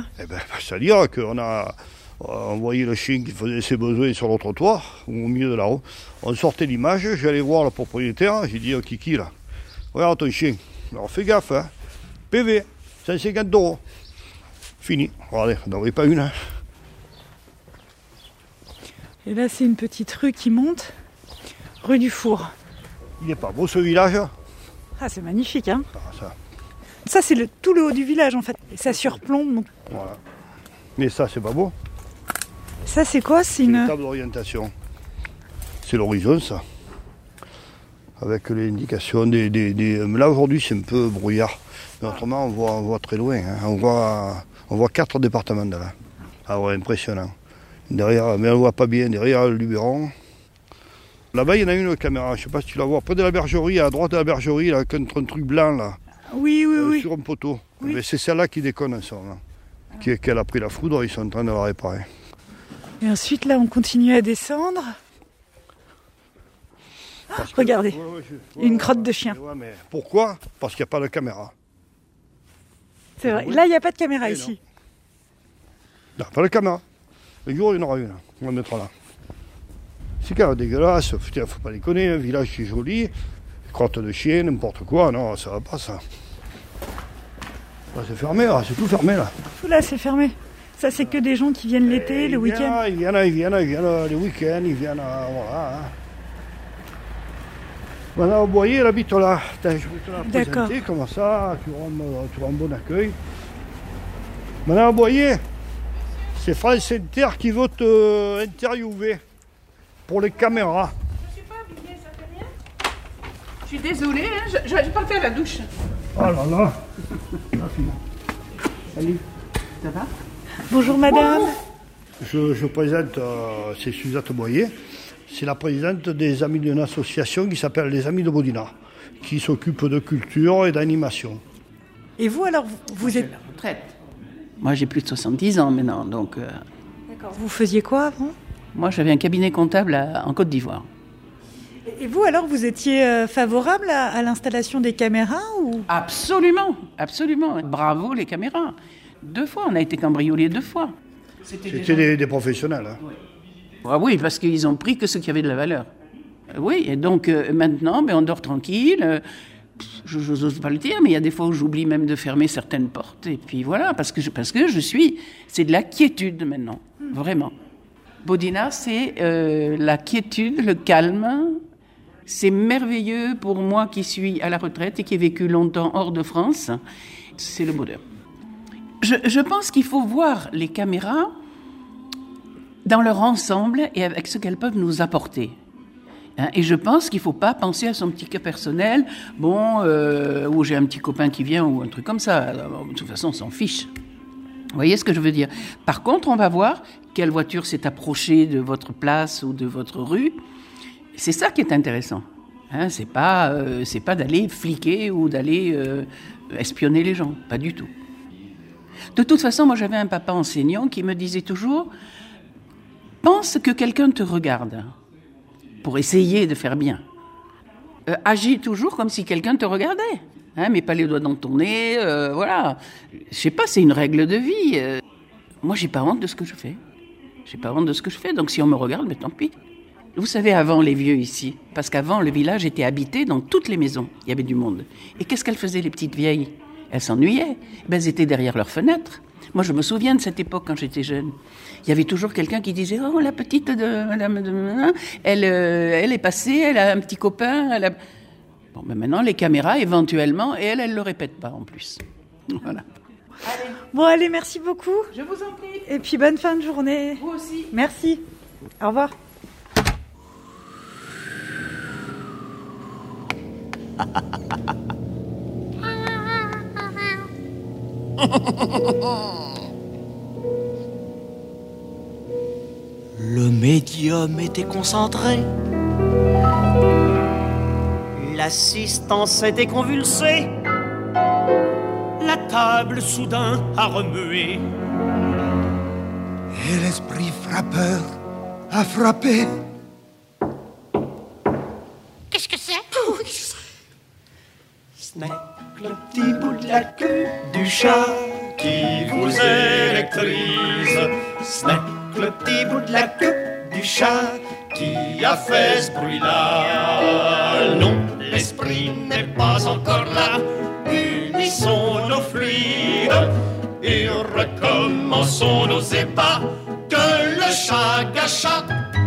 Eh ben, c'est-à-dire qu'on a envoyé le chien qui faisait ses besoins sur le trottoir, au milieu de la rue. On sortait l'image, j'allais voir le propriétaire, j'ai dit, oh, Kiki, là, regarde ton chien. Alors fais gaffe, hein, P V. cent cinquante euros. Fini. Regardez, on n'en avait pas une. Hein. Et là, c'est une petite rue qui monte, rue du Four. Il n'est pas beau ce village? Ah, c'est magnifique, hein. Ah, ça. Ça, c'est le, tout le haut du village, en fait. Et ça surplombe. Donc... Voilà. Mais ça, c'est pas beau. Ça, c'est quoi? C'est une... une table d'orientation. C'est l'horizon, ça. Avec les indications des... des, des... Là, aujourd'hui, c'est un peu brouillard. Mais autrement, on voit, on voit très loin. Hein. On, voit, on voit quatre départements de là. Ah ouais, impressionnant. Derrière, mais on ne voit pas bien, derrière le Luberon. Là-bas, il y en a une caméra, je ne sais pas si tu la vois, près de la bergerie, à droite de la bergerie, là, contre un truc blanc, là. Oui, oui, euh, oui. Sur un poteau. Oui. Mais c'est celle-là qui déconne en ce moment. Qui, qu'elle a pris la foudre, ils sont en train de la réparer. Et ensuite, là, on continue à descendre. Ah, regardez, ouais, ouais, je, ouais, une ouais, crotte ouais, de chien. Ouais, mais pourquoi? Parce qu'il n'y a pas de caméra. C'est vrai, là, il n'y a pas de caméra Et ici. Non, pas de caméra. Le jour, il y en aura une. On va la mettre là. C'est quand même dégueulasse. Il ne faut pas déconner. Un village qui est joli. Crotte de chien, n'importe quoi. Non, ça va pas, ça. Là, c'est fermé, là. C'est tout fermé, là. Tout là, c'est fermé. Ça, c'est que des gens qui viennent l'été, le week-end. Ils viennent, ils viennent, ils viennent les week-ends. Ils viennent, voilà. Hein. Madame Boyer, elle habite là. Attends, je vais te la présenter. D'accord. Comme ça, tu auras, tu auras un bon accueil. Madame Boyer, c'est France Inter qui veut te interviewer pour les caméras. Je suis pas habillée, ça fait rien. Je suis désolée, hein, je n'ai pas fait la douche. Oh là là. Salut. Ça va? Bonjour madame. Je, je présente, euh, c'est Suzette Boyer. C'est la présidente des amis d'une association qui s'appelle les Amis de Bodinard, qui s'occupe de culture et d'animation. Et vous alors, vous, vous êtes... la retraite. Moi j'ai plus de soixante-dix ans maintenant, donc... Euh... D'accord. Vous faisiez quoi avant? Moi j'avais un cabinet comptable à, en Côte d'Ivoire. Et vous alors, vous étiez euh, favorable à, à l'installation des caméras ou... Absolument, absolument. Bravo les caméras. Deux fois, on a été cambriolés deux fois. C'était, C'était des, des professionnels. Hein. Oui. Ah oui, parce qu'ils ont pris que ce qui avait de la valeur. Oui, et donc euh, maintenant, ben, on dort tranquille. Euh, je n'ose pas le dire, mais il y a des fois où j'oublie même de fermer certaines portes. Et puis voilà, parce que je, parce que je suis... C'est de la quiétude maintenant, mmh. Vraiment. Bodinard, c'est euh, la quiétude, le calme. C'est merveilleux pour moi qui suis à la retraite et qui ai vécu longtemps hors de France. C'est le bonheur. Je, je pense qu'il faut voir les caméras dans leur ensemble et avec ce qu'elles peuvent nous apporter. Hein, et je pense qu'il ne faut pas penser à son petit cas personnel, bon, euh, où j'ai un petit copain qui vient ou un truc comme ça. Alors, de toute façon, on s'en fiche. Vous voyez ce que je veux dire? Par contre, on va voir quelle voiture s'est approchée de votre place ou de votre rue. C'est ça qui est intéressant. Hein, c'est pas, euh, c'est pas d'aller fliquer ou d'aller euh, espionner les gens. Pas du tout. De toute façon, moi, j'avais un papa enseignant qui me disait toujours... Pense que quelqu'un te regarde pour essayer de faire bien. Euh, agis toujours comme si quelqu'un te regardait. Hein, mets pas les doigts dans ton nez, euh, voilà. Je sais pas, c'est une règle de vie. Euh, moi, j'ai pas honte de ce que je fais. J'ai pas honte de ce que je fais, donc si on me regarde, mais tant pis. Vous savez, avant les vieux ici, parce qu'avant, le village était habité dans toutes les maisons. Il y avait du monde. Et qu'est-ce qu'elles faisaient, les petites vieilles? Elles s'ennuyaient. Ben, elles étaient derrière leurs fenêtres. Moi, je me souviens de cette époque quand j'étais jeune. Il y avait toujours quelqu'un qui disait « Oh, la petite de madame de... Elle, euh, elle est passée, elle a un petit copain, elle a... » Bon, mais maintenant, les caméras, éventuellement, et elle, elle ne le répète pas, en plus. Voilà. Allez. Bon, allez, merci beaucoup. Je vous en prie. Et puis, bonne fin de journée. Vous aussi. Merci. Au revoir. Le médium était concentré, l'assistance était convulsée, la table soudain a remué, et l'esprit frappeur a frappé. Qu'est-ce que c'est? Ce n'est que le petit bout de la queue du chat qui vous électrise. Ce n'est que le petit bout de la queue du chat qui a fait ce bruit-là. Non, l'esprit n'est pas encore là. Unissons nos fluides. et recommençons nos ébats que le chat gâcha.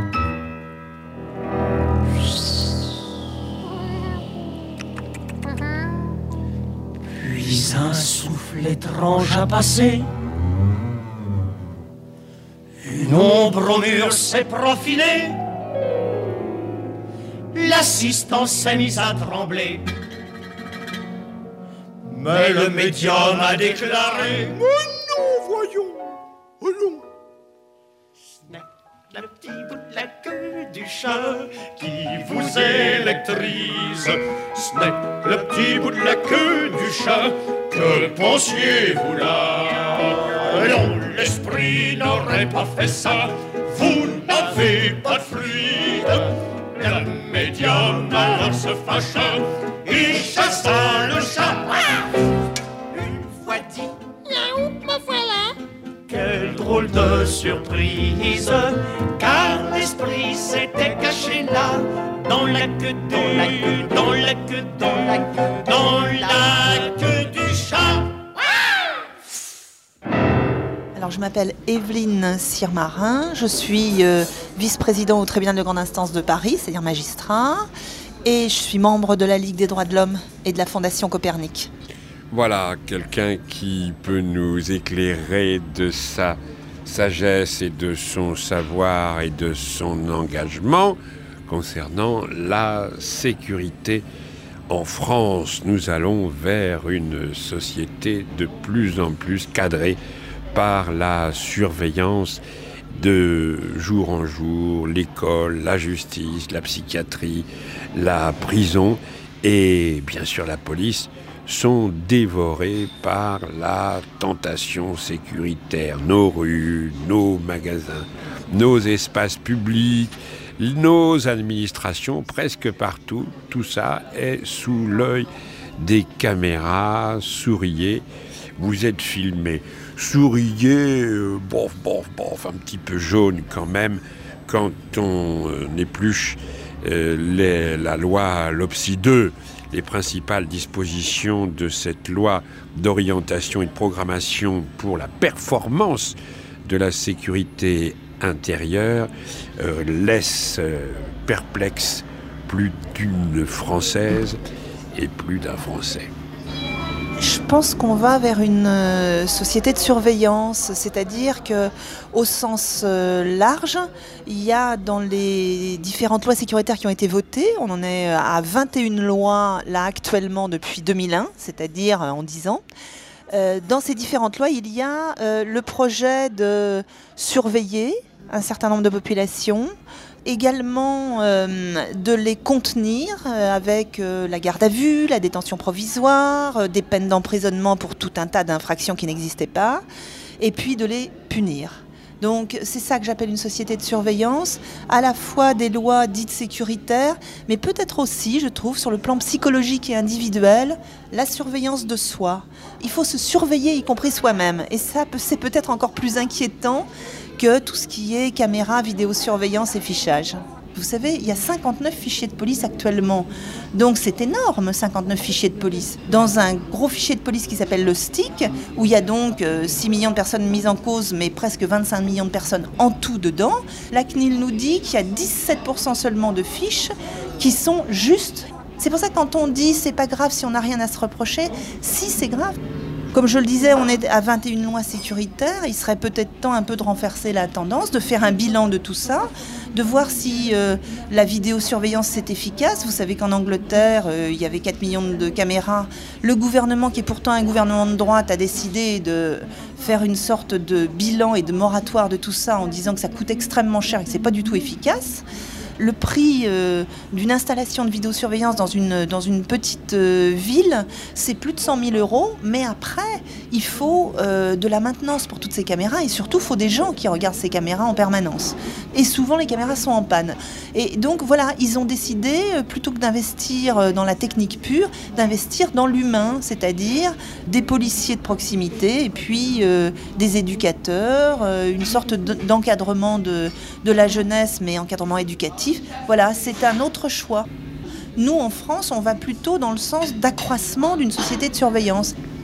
Puis un souffle étrange a passé, une ombre au mur s'est profilée, l'assistant s'est mise à trembler. Mais le médium a déclaré: mais non, voyons, allons. Snack, le petit bout de la queue du chat qui vous électrise. Snack, le petit bout de la queue du chat, que pensiez-vous là? Non, l'esprit n'aurait pas fait ça, vous n'avez pas de fluide. Le médium alors se fâcha, il chassa le chat. Une fois dit, miaou, me voilà. Quelle drôle de surprise, car l'esprit s'était caché là, dans la queue de la queue, dans la queue, dans la queue, dans la queue du chat. Alors, je m'appelle Evelyne Sirmarin, je suis euh, vice-présidente au tribunal de grande instance de Paris, c'est-à-dire magistrat, et je suis membre de la Ligue des droits de l'homme et de la Fondation Copernic. Voilà, quelqu'un qui peut nous éclairer de sa sagesse et de son savoir et de son engagement concernant la sécurité. En France, nous allons vers une société de plus en plus cadrée par la surveillance de jour en jour, l'école, la justice, la psychiatrie, la prison et bien sûr la police sont dévorés par la tentation sécuritaire. Nos rues, nos magasins, nos espaces publics, nos administrations, presque partout, tout ça est sous l'œil des caméras. Souriez, vous êtes filmés. Souriez, euh, bof, bof, bof, un petit peu jaune quand même, quand on euh, épluche euh, les, la loi LOPSI deux, les principales dispositions de cette loi d'orientation et de programmation pour la performance de la sécurité intérieure, euh, laissent euh, perplexe plus d'une Française et plus d'un Français. Je pense qu'on va vers une euh, société de surveillance, c'est-à-dire que, au sens euh, large, il y a dans les différentes lois sécuritaires qui ont été votées, on en est à vingt et une lois là actuellement depuis deux mille un, c'est-à-dire en dix ans. Euh, dans ces différentes lois, il y a euh, le projet de surveiller un certain nombre de populations, également euh, de les contenir euh, avec euh, la garde à vue, la détention provisoire, euh, des peines d'emprisonnement pour tout un tas d'infractions qui n'existaient pas, et puis de les punir. Donc c'est ça que j'appelle une société de surveillance, à la fois des lois dites sécuritaires, mais peut-être aussi, je trouve, sur le plan psychologique et individuel, la surveillance de soi. Il faut se surveiller, y compris soi-même, et ça c'est peut-être encore plus inquiétant que tout ce qui est caméra, vidéosurveillance et fichage. Vous savez, il y a cinquante-neuf fichiers de police actuellement. Donc c'est énorme, cinquante-neuf fichiers de police. Dans un gros fichier de police qui s'appelle le S T I C, où il y a donc six millions de personnes mises en cause, mais presque vingt-cinq millions de personnes en tout dedans, la C N I L nous dit qu'il y a dix-sept pour cent seulement de fiches qui sont justes. C'est pour ça que quand on dit c'est pas grave si on n'a rien à se reprocher, si c'est grave. Comme je le disais, on est à vingt et une lois sécuritaires. Il serait peut-être temps un peu de renverser la tendance, de faire un bilan de tout ça, de voir si euh, la vidéosurveillance c'est efficace. Vous savez qu'en Angleterre, euh, il y avait quatre millions de caméras. Le gouvernement, qui est pourtant un gouvernement de droite, a décidé de faire une sorte de bilan et de moratoire de tout ça en disant que ça coûte extrêmement cher et que c'est pas du tout efficace. Le prix euh, d'une installation de vidéosurveillance dans une, dans une petite euh, ville, c'est plus de cent mille euros. Mais après, il faut euh, de la maintenance pour toutes ces caméras et surtout, il faut des gens qui regardent ces caméras en permanence. Et souvent, les caméras sont en panne. Et donc, voilà, ils ont décidé, euh, plutôt que d'investir euh, dans la technique pure, d'investir dans l'humain, c'est-à-dire des policiers de proximité et puis euh, des éducateurs, euh, une sorte d'encadrement de, de la jeunesse, mais encadrement éducatif. Voilà, c'est un autre choix. Nous, en France, on va plutôt dans le sens d'accroissement d'une société de surveillance.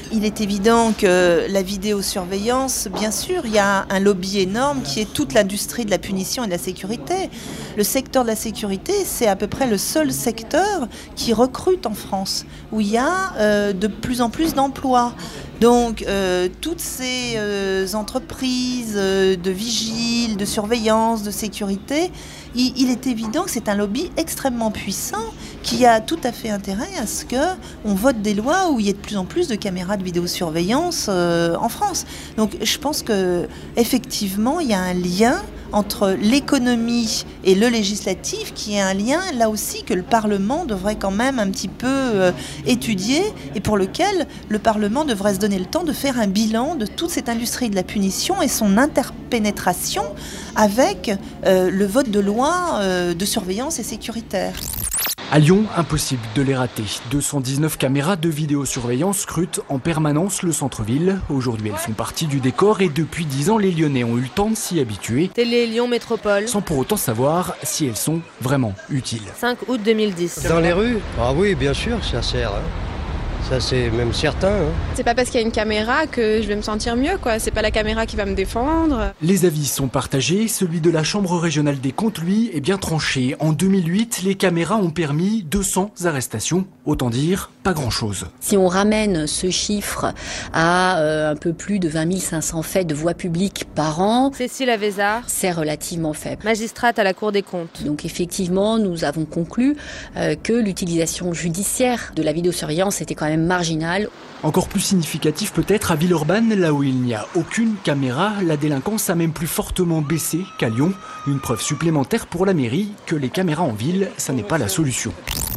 Il est évident que la vidéosurveillance, bien sûr, il y a un lobby énorme qui est toute l'industrie de la punition et de la sécurité. Le secteur de la sécurité, c'est à peu près le seul secteur qui recrute en France, où il y a euh, de plus en plus d'emplois. Donc, euh, toutes ces euh, entreprises euh, de vigile, de surveillance, de sécurité, il, il est évident que c'est un lobby extrêmement puissant qui a tout à fait intérêt à ce qu'on vote des lois où il y ait de plus en plus de caméras de vidéosurveillance euh, en France. Donc, je pense qu'effectivement, il y a un lien entre l'économie et le législatif, qui est un lien, là aussi, que le Parlement devrait quand même un petit peu euh, étudier, et pour lequel le Parlement devrait se donner le temps de faire un bilan de toute cette industrie de la punition et son interpénétration avec euh, le vote de lois euh, de surveillance et sécuritaire. À Lyon, impossible de les rater. deux cent dix-neuf caméras de vidéosurveillance scrutent en permanence le centre-ville. Aujourd'hui, elles font partie du décor et depuis dix ans, les Lyonnais ont eu le temps de s'y habituer. Télé Lyon Métropole. Sans pour autant savoir si elles sont vraiment utiles. cinq août deux mille dix. Dans les rues ? Ah oui, bien sûr, ça sert. Hein. Ça, c'est même certain. Hein. C'est pas parce qu'il y a une caméra que je vais me sentir mieux, quoi. C'est pas la caméra qui va me défendre. Les avis sont partagés. Celui de la Chambre régionale des comptes, lui, est bien tranché. En deux mille huit, les caméras ont permis deux cents arrestations. Autant dire, pas grand-chose. Si on ramène ce chiffre à euh, un peu plus de vingt mille cinq cents faits de voie publique par an, Cécile Avézard, c'est relativement faible. Magistrate à la Cour des comptes. Donc effectivement, nous avons conclu euh, que l'utilisation judiciaire de la vidéosurveillance était quand même marginale. Encore plus significatif peut-être à Villeurbanne, là où il n'y a aucune caméra, la délinquance a même plus fortement baissé qu'à Lyon. Une preuve supplémentaire pour la mairie que les caméras en ville, ça n'est pas la solution.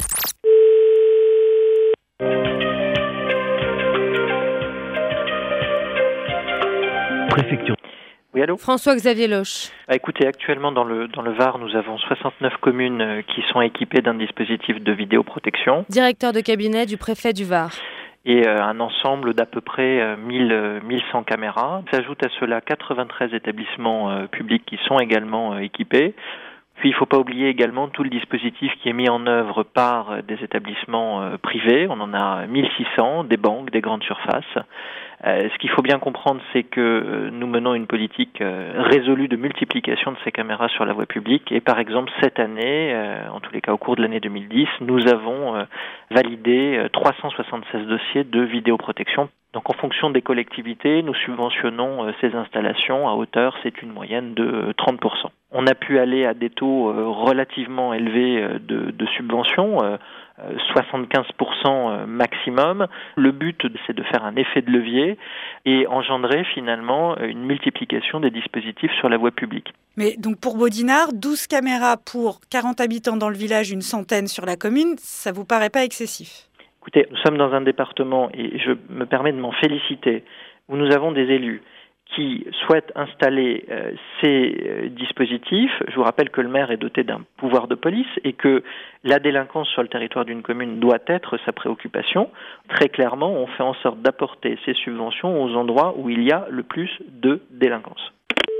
Préfecture. Oui, allô ? François-Xavier Loche. Ah, écoutez, actuellement dans le, dans le Var, nous avons soixante-neuf communes euh, qui sont équipées d'un dispositif de vidéoprotection. Directeur de cabinet du préfet du Var. Et euh, un ensemble d'à peu près euh, mille, euh, mille cent caméras. S'ajoutent à cela quatre-vingt-treize établissements euh, publics qui sont également euh, équipés. Puis il ne faut pas oublier également tout le dispositif qui est mis en œuvre par euh, des établissements euh, privés. On en a mille six cents, des banques, des grandes surfaces. Euh, ce qu'il faut bien comprendre, c'est que euh, nous menons une politique euh, résolue de multiplication de ces caméras sur la voie publique. Et par exemple, cette année, euh, en tous les cas au cours de l'année deux mille dix, nous avons euh, validé euh, trois cent soixante-seize dossiers de vidéoprotection. Donc en fonction des collectivités, nous subventionnons euh, ces installations à hauteur, c'est une moyenne de euh, trente pour cent. On a pu aller à des taux euh, relativement élevés euh, de, de subventions, euh, soixante-quinze pour cent maximum. Le but, c'est de faire un effet de levier et engendrer finalement une multiplication des dispositifs sur la voie publique. Mais donc pour Bodinard, douze caméras pour quarante habitants dans le village, une centaine sur la commune, ça vous paraît pas excessif ? Écoutez, nous sommes dans un département, et je me permets de m'en féliciter, où nous avons des élus qui souhaitent installer euh, ces euh, dispositifs. Je vous rappelle que le maire est doté d'un pouvoir de police et que la délinquance sur le territoire d'une commune doit être sa préoccupation. Très clairement, on fait en sorte d'apporter ces subventions aux endroits où il y a le plus de délinquance.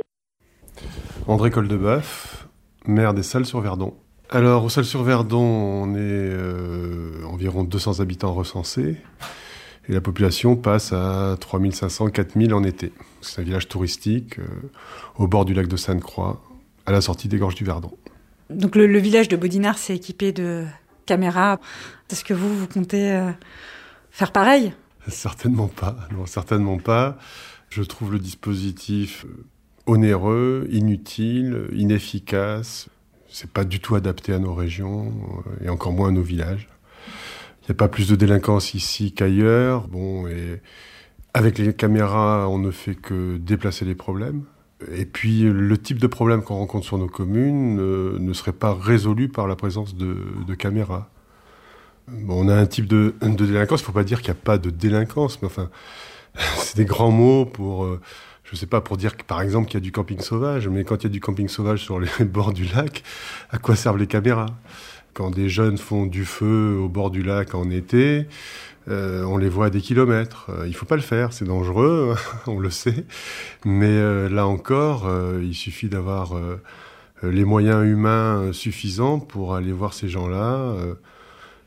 André Coldebeuf, maire des Salles-sur-Verdon. Alors, aux Salles-sur-Verdon, on est euh, environ deux cents habitants recensés. Et la population passe à trois mille cinq cents, quatre mille en été. C'est un village touristique euh, au bord du lac de Sainte-Croix, à la sortie des gorges du Verdon. Donc le, le village de Bodinard s'est équipé de caméras. Est-ce que vous, vous comptez euh, faire pareil ? Certainement pas, non, certainement pas. Je trouve le dispositif onéreux, inutile, inefficace. C'est pas du tout adapté à nos régions et encore moins à nos villages. Il n'y a pas plus de délinquance ici qu'ailleurs. Bon, et avec les caméras, on ne fait que déplacer les problèmes. Et puis, le type de problème qu'on rencontre sur nos communes euh, ne serait pas résolu par la présence de, de caméras. Bon, on a un type de, de délinquance. Il ne faut pas dire qu'il n'y a pas de délinquance, mais enfin, c'est des grands mots pour, euh, je ne sais pas, pour dire que, par exemple qu'il y a du camping sauvage. Mais quand il y a du camping sauvage sur les bords du lac, à quoi servent les caméras ? Quand des jeunes font du feu au bord du lac en été, euh, on les voit à des kilomètres. Euh, il ne faut pas le faire, c'est dangereux, on le sait. Mais euh, là encore, euh, il suffit d'avoir euh, les moyens humains suffisants pour aller voir ces gens-là, euh,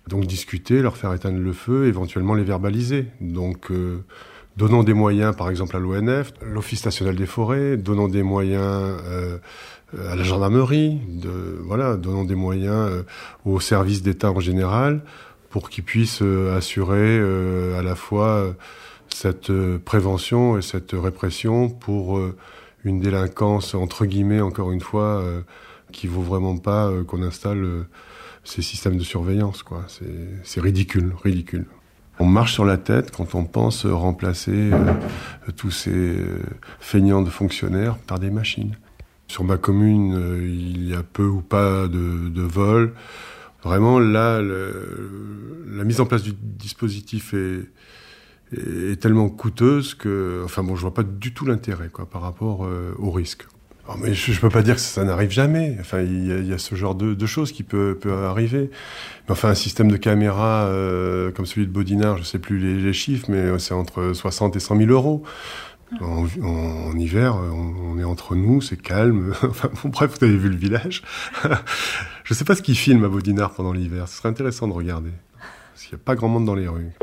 Donc discuter, leur faire éteindre le feu, éventuellement les verbaliser. Donc euh, donnons des moyens, par exemple à l'O N F, l'Office national des forêts, donnons des moyens euh, à la gendarmerie, de, voilà, donnons des moyens euh, aux services d'État en général, pour qu'ils puissent euh, assurer euh, à la fois euh, cette euh, prévention et cette répression pour euh, une délinquance, entre guillemets, encore une fois, euh, qui vaut vraiment pas euh, qu'on installe euh, ces systèmes de surveillance, quoi. C'est, c'est ridicule, ridicule. On marche sur la tête quand on pense remplacer euh, tous ces euh, feignants de fonctionnaires par des machines. Sur ma commune, euh, il y a peu ou pas de, de vols. Vraiment, là, le, la mise en place du dispositif est, est, est tellement coûteuse que, enfin bon, je vois pas du tout l'intérêt, quoi, par rapport euh, au risque. Oh, mais je, je peux pas dire que ça, ça n'arrive jamais. Enfin, il y a, il y a ce genre de, de choses qui peut, peut arriver. Mais enfin, un système de caméra euh, comme celui de Bodinard, je sais plus les, les chiffres, mais c'est entre soixante et cent mille euros. En, en, en hiver, on, on est entre nous, c'est calme. Enfin, bon, bref, vous avez vu le village. Je sais pas ce qu'ils filment à Bodinard pendant l'hiver. Ce serait intéressant de regarder. Parce qu'il n'y a pas grand monde dans les rues.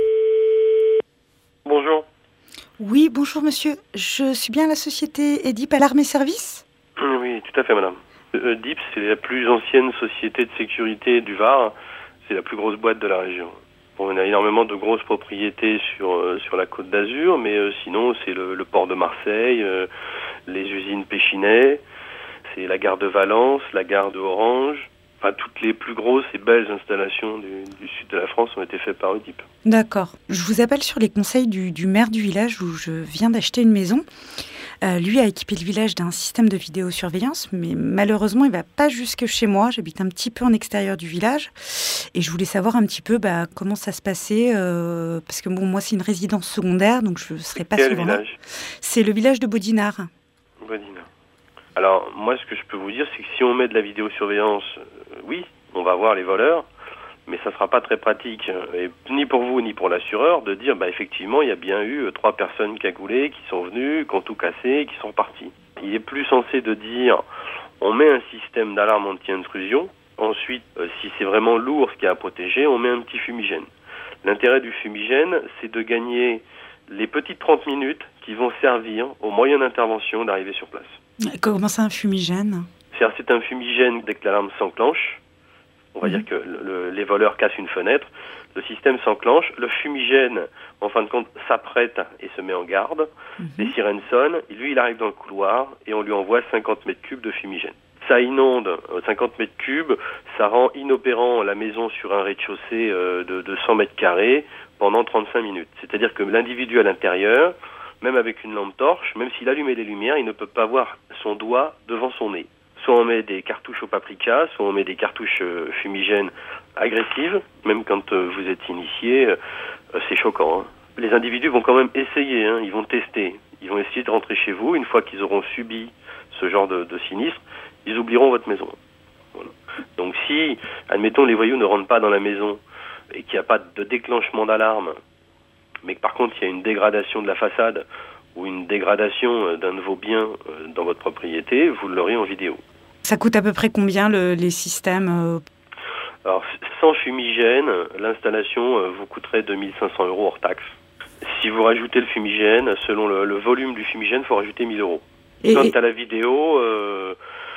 Bonjour. Oui, bonjour monsieur. Je suis bien à la société Edip Alarme et Service ? Oui, tout à fait, madame. Edip, c'est la plus ancienne société de sécurité du Var. C'est la plus grosse boîte de la région. Bon, on a énormément de grosses propriétés sur, euh, sur la Côte d'Azur, mais euh, sinon, c'est le, le port de Marseille, euh, les usines Péchinet, c'est la gare de Valence, la gare de Orange. Enfin, toutes les plus grosses et belles installations du, du sud de la France ont été faites par Edip. D'accord. Je vous appelle sur les conseils du, du maire du village où je viens d'acheter une maison. Euh, lui a équipé le village d'un système de vidéosurveillance, mais malheureusement, il ne va pas jusque chez moi. J'habite un petit peu en extérieur du village. Et je voulais savoir un petit peu bah, comment ça se passait. Euh, parce que bon, moi, c'est une résidence secondaire, donc je ne serai pas Quel souvent village là. C'est le village de Bodinard. Bodinard. Alors, moi, ce que je peux vous dire, c'est que si on met de la vidéosurveillance, euh, oui, on va voir les voleurs, mais ça ne sera pas très pratique, et ni pour vous, ni pour l'assureur, de dire, bah, effectivement, il y a bien eu euh, trois personnes cagoulées qui sont venues, qui ont tout cassé, et qui sont reparties. Il est plus sensé de dire, on met un système d'alarme anti-intrusion, ensuite, euh, si c'est vraiment lourd ce qu'il y a à protéger, on met un petit fumigène. L'intérêt du fumigène, c'est de gagner les petites trente minutes qui vont servir aux moyens d'intervention d'arriver sur place. Comment ça, un fumigène ? C'est-à-dire, c'est un fumigène dès que l'alarme s'enclenche. On va mmh. dire que le, le, les voleurs cassent une fenêtre. Le système s'enclenche. Le fumigène, en fin de compte, s'apprête et se met en garde. Mmh. Les sirènes sonnent. Et lui, il arrive dans le couloir et on lui envoie cinquante mètres cubes de fumigène. Ça inonde cinquante mètres cubes. Ça rend inopérant la maison sur un rez-de-chaussée euh, de, de cent mètres carrés pendant trente-cinq minutes. C'est-à-dire que l'individu à l'intérieur, même avec une lampe torche, même s'il allumait les lumières, il ne peut pas voir son doigt devant son nez. Soit on met des cartouches au paprika, soit on met des cartouches euh, fumigènes agressives. Même quand euh, vous êtes initié, euh, c'est choquant. Hein. Les individus vont quand même essayer, hein, ils vont tester. Ils vont essayer de rentrer chez vous. Une fois qu'ils auront subi ce genre de, de sinistre, ils oublieront votre maison. Voilà. Donc si, admettons, les voyous ne rentrent pas dans la maison et qu'il n'y a pas de déclenchement d'alarme, mais que par contre il y a une dégradation de la façade ou une dégradation d'un de vos biens dans votre propriété, vous l'aurez en vidéo. Ça coûte à peu près combien le, les systèmes euh... Alors, sans fumigène, l'installation euh, vous coûterait deux mille cinq cents euros hors taxe. Si vous rajoutez le fumigène, selon le, le volume du fumigène, il faut rajouter mille euros. Et, Quant et... à la vidéo, euh,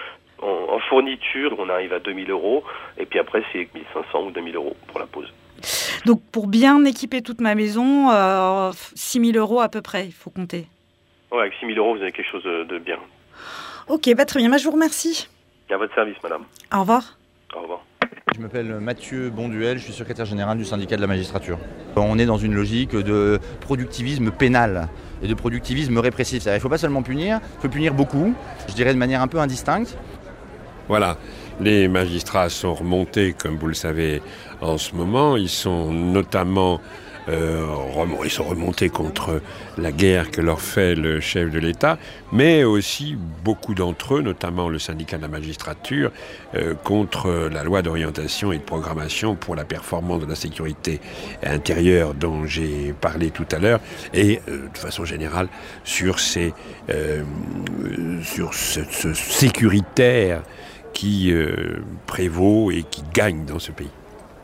en, en fourniture, on arrive à deux mille euros, et puis après, c'est mille cinq cents ou deux mille euros pour la pose. Donc, pour bien équiper toute ma maison, euh, six mille euros à peu près, il faut compter. Ouais, avec six mille euros, vous avez quelque chose de, de bien. Ok, bah très bien, bah, je vous remercie. À votre service, madame. Au revoir. Au revoir. Je m'appelle Mathieu Bonduel, je suis secrétaire général du syndicat de la magistrature. On est dans une logique de productivisme pénal et de productivisme répressif. Il ne faut pas seulement punir, il faut punir beaucoup, je dirais de manière un peu indistincte. Voilà, les magistrats sont remontés, comme vous le savez, en ce moment. Ils sont notamment euh, rem- ils sont remontés contre la guerre que leur fait le chef de l'État, mais aussi beaucoup d'entre eux, notamment le syndicat de la magistrature, euh, contre la loi d'orientation et de programmation pour la performance de la sécurité intérieure dont j'ai parlé tout à l'heure, et euh, de façon générale sur, ces, euh, sur ce, ce sécuritaire qui euh, prévaut et qui gagne dans ce pays.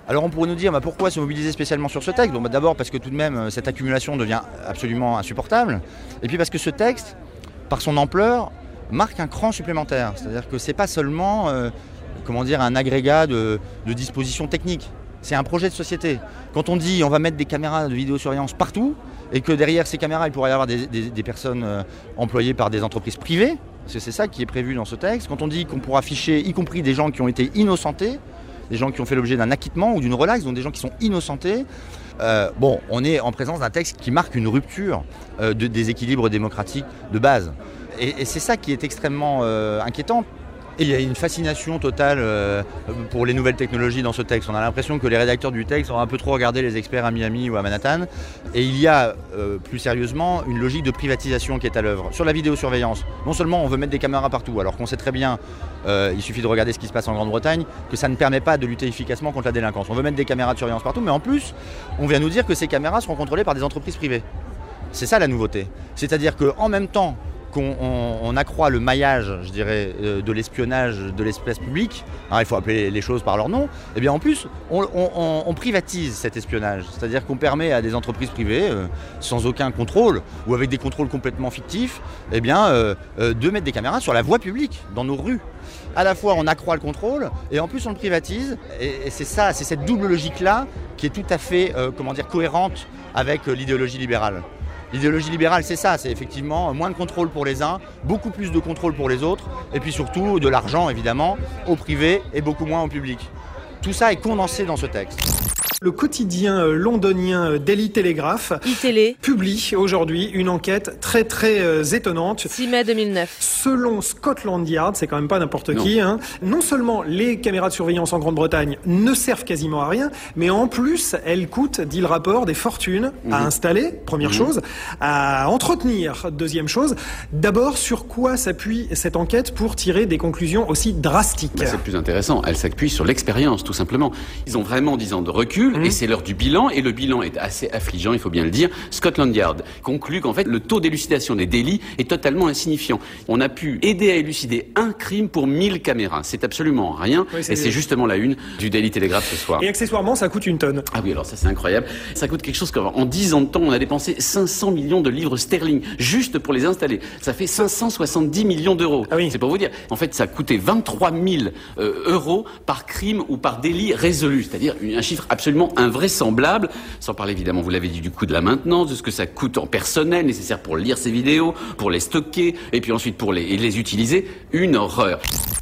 Alors on pourrait nous dire bah, pourquoi se mobiliser spécialement sur ce texte. Bon, bah, d'abord parce que tout de même cette accumulation devient absolument insupportable. Et puis parce que ce texte, par son ampleur, marque un cran supplémentaire. C'est-à-dire que c'est pas seulement euh, comment dire, un agrégat de, de dispositions techniques. C'est un projet de société. Quand on dit on va mettre des caméras de vidéosurveillance partout et que derrière ces caméras il pourrait y avoir des, des, des personnes euh, employées par des entreprises privées, parce que c'est ça qui est prévu dans ce texte. Quand on dit qu'on pourra afficher y compris des gens qui ont été innocentés, des gens qui ont fait l'objet d'un acquittement ou d'une relaxe, donc des gens qui sont innocentés. Euh, bon, on est en présence d'un texte qui marque une rupture euh, de, des équilibres démocratiques de base. Et, et c'est ça qui est extrêmement euh, inquiétant. Et il y a une fascination totale euh, pour les nouvelles technologies dans ce texte. On a l'impression que les rédacteurs du texte ont un peu trop regardé les experts à Miami ou à Manhattan. Et il y a, euh, plus sérieusement, une logique de privatisation qui est à l'œuvre. Sur la vidéosurveillance, non seulement on veut mettre des caméras partout, alors qu'on sait très bien, euh, il suffit de regarder ce qui se passe en Grande-Bretagne, que ça ne permet pas de lutter efficacement contre la délinquance. On veut mettre des caméras de surveillance partout, mais en plus, on vient nous dire que ces caméras seront contrôlées par des entreprises privées. C'est ça la nouveauté. C'est-à-dire qu'en même temps, qu'on on, on accroît le maillage, je dirais, euh, de l'espionnage de l'espace public, alors il faut appeler les choses par leur nom, et bien en plus, on, on, on privatise cet espionnage. C'est-à-dire qu'on permet à des entreprises privées, euh, sans aucun contrôle, ou avec des contrôles complètement fictifs, eh bien, euh, euh, de mettre des caméras sur la voie publique, dans nos rues. À la fois, on accroît le contrôle, et en plus, on le privatise, et, et c'est ça, c'est cette double logique-là qui est tout à fait, euh, comment dire, cohérente avec euh, l'idéologie libérale. L'idéologie libérale, c'est ça, c'est effectivement moins de contrôle pour les uns, beaucoup plus de contrôle pour les autres, et puis surtout de l'argent, évidemment, au privé et beaucoup moins au public. Tout ça est condensé dans ce texte. Le quotidien londonien Daily Telegraph iTélé publie aujourd'hui une enquête très très euh, étonnante. six mai deux mille neuf. Selon Scotland Yard, c'est quand même pas n'importe non. qui, hein, non seulement les caméras de surveillance en Grande-Bretagne ne servent quasiment à rien, mais en plus elles coûtent, dit le rapport, des fortunes mmh. à installer, première mmh. chose, à entretenir, deuxième chose. D'abord, sur quoi s'appuie cette enquête pour tirer des conclusions aussi drastiques ? Bah, c'est le plus intéressant, elle s'appuie sur l'expérience tout simplement. Ils ont vraiment dix ans de recul. Mmh. Et c'est l'heure du bilan, et le bilan est assez affligeant, il faut bien le dire. Scotland Yard conclut qu'en fait, le taux d'élucidation des délits est totalement insignifiant. On a pu aider à élucider un crime pour mille caméras. C'est absolument rien, oui, c'est et c'est justement la une du Daily Telegraph ce soir. Et accessoirement, ça coûte une tonne. Ah oui, alors ça c'est incroyable. Ça coûte quelque chose qu'en dix ans de temps, on a dépensé cinq cents millions de livres sterling, juste pour les installer. Ça fait cinq cent soixante-dix millions d'euros. Ah oui. C'est pour vous dire. En fait, ça a coûté vingt-trois mille euh, euros par crime ou par délit résolu. C'est-à-dire un chiffre absolument invraisemblable, sans parler évidemment, vous l'avez dit, du coût de la maintenance, de ce que ça coûte en personnel nécessaire pour lire ces vidéos, pour les stocker, et puis ensuite pour les, les utiliser. Une horreur.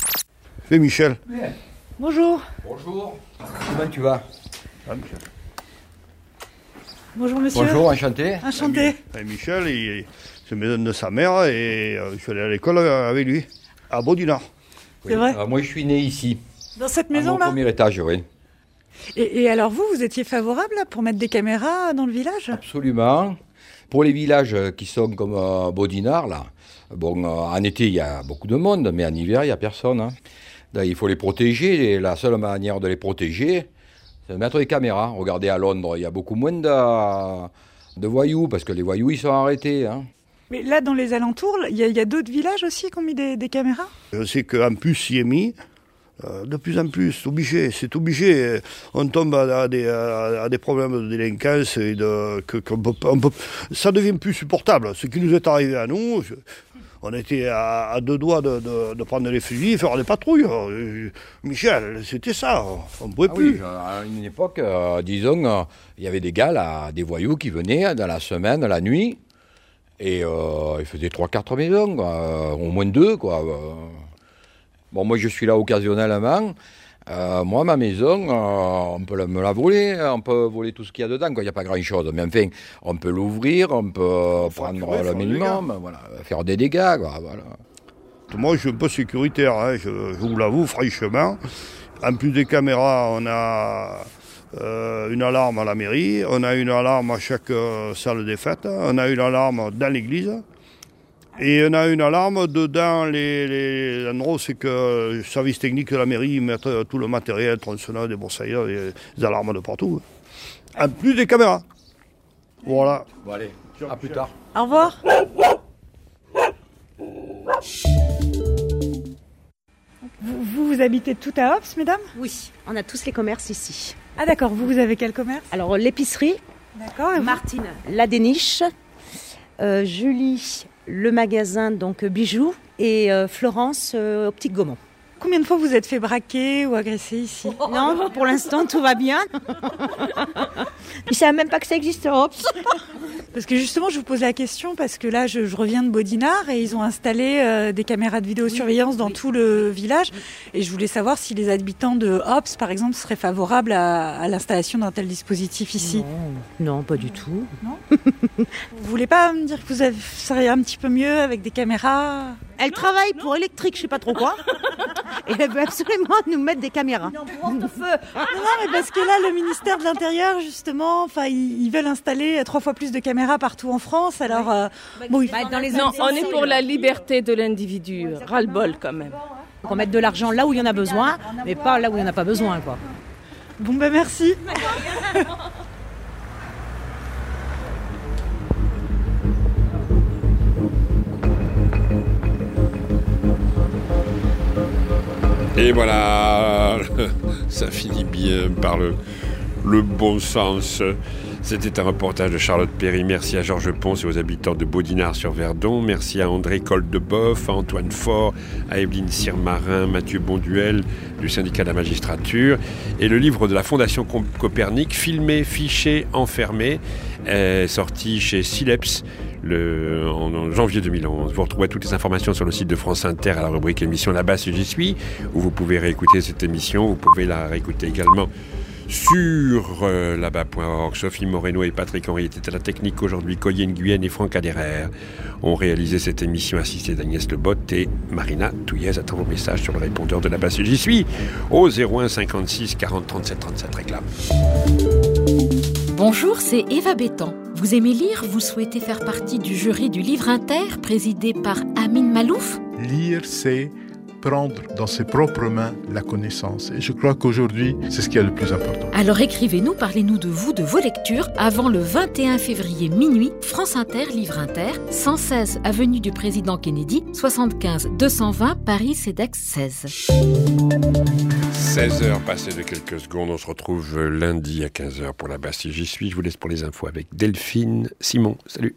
C'est Michel. Oui. Bonjour. Bonjour. Comment tu vas? Ah, Michel. Bonjour monsieur. Bonjour, enchanté. Enchanté. Et Michel, il, c'est le maison de sa mère, et euh, je suis allé à l'école avec lui, à Bodinard. C'est oui. vrai euh, Moi je suis né ici. Dans cette maison-là? Au premier étage, oui. Et, et alors vous, vous étiez favorable là, pour mettre des caméras dans le village? Absolument. Pour les villages qui sont comme euh, Bodinard, là, bon, euh, en été, il y a beaucoup de monde, mais en hiver, il n'y a personne. Hein. Là, il faut les protéger, et la seule manière de les protéger, c'est de mettre des caméras. Regardez, à Londres, il y a beaucoup moins de, de voyous, parce que les voyous, ils sont arrêtés. Hein. Mais là, dans les alentours, il y a, y a d'autres villages aussi qui ont mis des, des caméras? Je sais qu'en plus, il y est mis. Euh, de plus en plus, c'est obligé, c'est obligé. On tombe à, à, des, à, à des problèmes de délinquance et de, que, qu'on peut, on peut, ça devient plus supportable. Ce qui nous est arrivé à nous, je, on était à, à deux doigts de, de, de prendre les fusils et faire des patrouilles. Michel, c'était ça, on ne pouvait ah plus. Oui, à une époque, euh, disons, euh, il y avait des gars, là, des voyous qui venaient dans la semaine, la nuit, et euh, ils faisaient trois, quatre maisons, quoi, au moins deux, quoi. Bon, moi, je suis là occasionnellement. Euh, moi, ma maison, euh, on peut la, me la voler, on peut voler tout ce qu'il y a dedans, quoi. Il n'y a pas grand-chose. Mais enfin, on peut l'ouvrir, on peut faut prendre tuer, le minimum, voilà, faire des dégâts, quoi, voilà. Moi, je suis un peu sécuritaire, hein, je, je vous l'avoue, franchement. En plus des caméras, on a euh, une alarme à la mairie, on a une alarme à chaque euh, salle des fêtes, on a une alarme dans l'église. Et on a une alarme dedans les, les endroits où c'est que le service technique de la mairie met tout le matériel, tronçonneuses, des broussailles, des, des alarmes de partout. En plus des caméras. Voilà. Bon allez, à plus tard. Au revoir. Vous, vous, vous habitez tout à Hobbs, mesdames? Oui, on a tous les commerces ici. Ah d'accord, vous, vous avez quel commerce? Alors l'épicerie, d'accord, et Martine, la déniche, euh, Julie, le magasin donc bijoux et euh, Florence, euh, optique Gaumont. Combien de fois vous êtes fait braquer ou agresser ici? Non, pour l'instant tout va bien. Ils ne savent même pas que ça existe. Oups. Parce que justement, je vous pose la question parce que là, je, je reviens de Bodinard et ils ont installé euh, des caméras de vidéosurveillance oui, dans oui. tout le village. Et je voulais savoir si les habitants de Hops, par exemple, seraient favorables à, à l'installation d'un tel dispositif ici. Non, non pas du tout. Non. Vous voulez pas me dire que vous avez, seriez un petit peu mieux avec des caméras? Elle travaille pour électrique, je sais pas trop quoi. Et elle veut absolument nous mettre des caméras. Non, non, mais parce que là, le ministère de l'Intérieur, justement, enfin, ils, ils veulent installer trois fois plus de caméras partout en France. Alors, oui. euh, bon, bah, dans les non, on est pour la liberté de l'individu. Ras-le-bol, quand même. On met de l'argent là où il y en a besoin, mais pas là où il n'y en a pas besoin, quoi. Bon, ben merci. Et voilà, ça finit bien par le, le bon sens. C'était un reportage de Charlotte Perry. Merci à Georges Ponce et aux habitants de Bodinard-sur-Verdon. Merci à André Coldeboeuf, à Antoine Faure, à Evelyne Sirmarin, Mathieu Bonduel du syndicat de la magistrature. Et le livre de la Fondation Copernic, Filmé, fiché, enfermé, est sorti chez Sileps Le, en, en janvier deux mille onze. Vous retrouvez toutes les informations sur le site de France Inter à la rubrique émission Là-bas si j'y suis, où vous pouvez réécouter cette émission. Vous pouvez la réécouter également sur euh, là-bas point org. Sophie Moreno et Patrick Henry étaient à la technique aujourd'hui. Coyenne Nguyen et Franck Aderer ont réalisé cette émission, assistée d'Agnès Lebotte, et Marina Touillez attend vos messages sur le répondeur de Là-bas si j'y suis au zéro un cinquante-six quarante trente-sept trente-sept. Réclame. Bonjour, c'est Eva Bétan. Vous aimez lire? Vous souhaitez faire partie du jury du Livre Inter, présidé par Amine Malouf? Lire, c'est prendre dans ses propres mains la connaissance. Et je crois qu'aujourd'hui, c'est ce qui est le plus important. Alors écrivez-nous, parlez-nous de vous, de vos lectures, avant le vingt et un février minuit, France Inter, Livre Inter, cent seize avenue du Président Kennedy, soixante-quinze deux cent vingt, Paris, CEDEX seize. seize heures passées de quelques secondes, on se retrouve lundi à quinze heures pour Là-bas si j'y suis. Je vous laisse pour les infos avec Delphine Simon. Salut.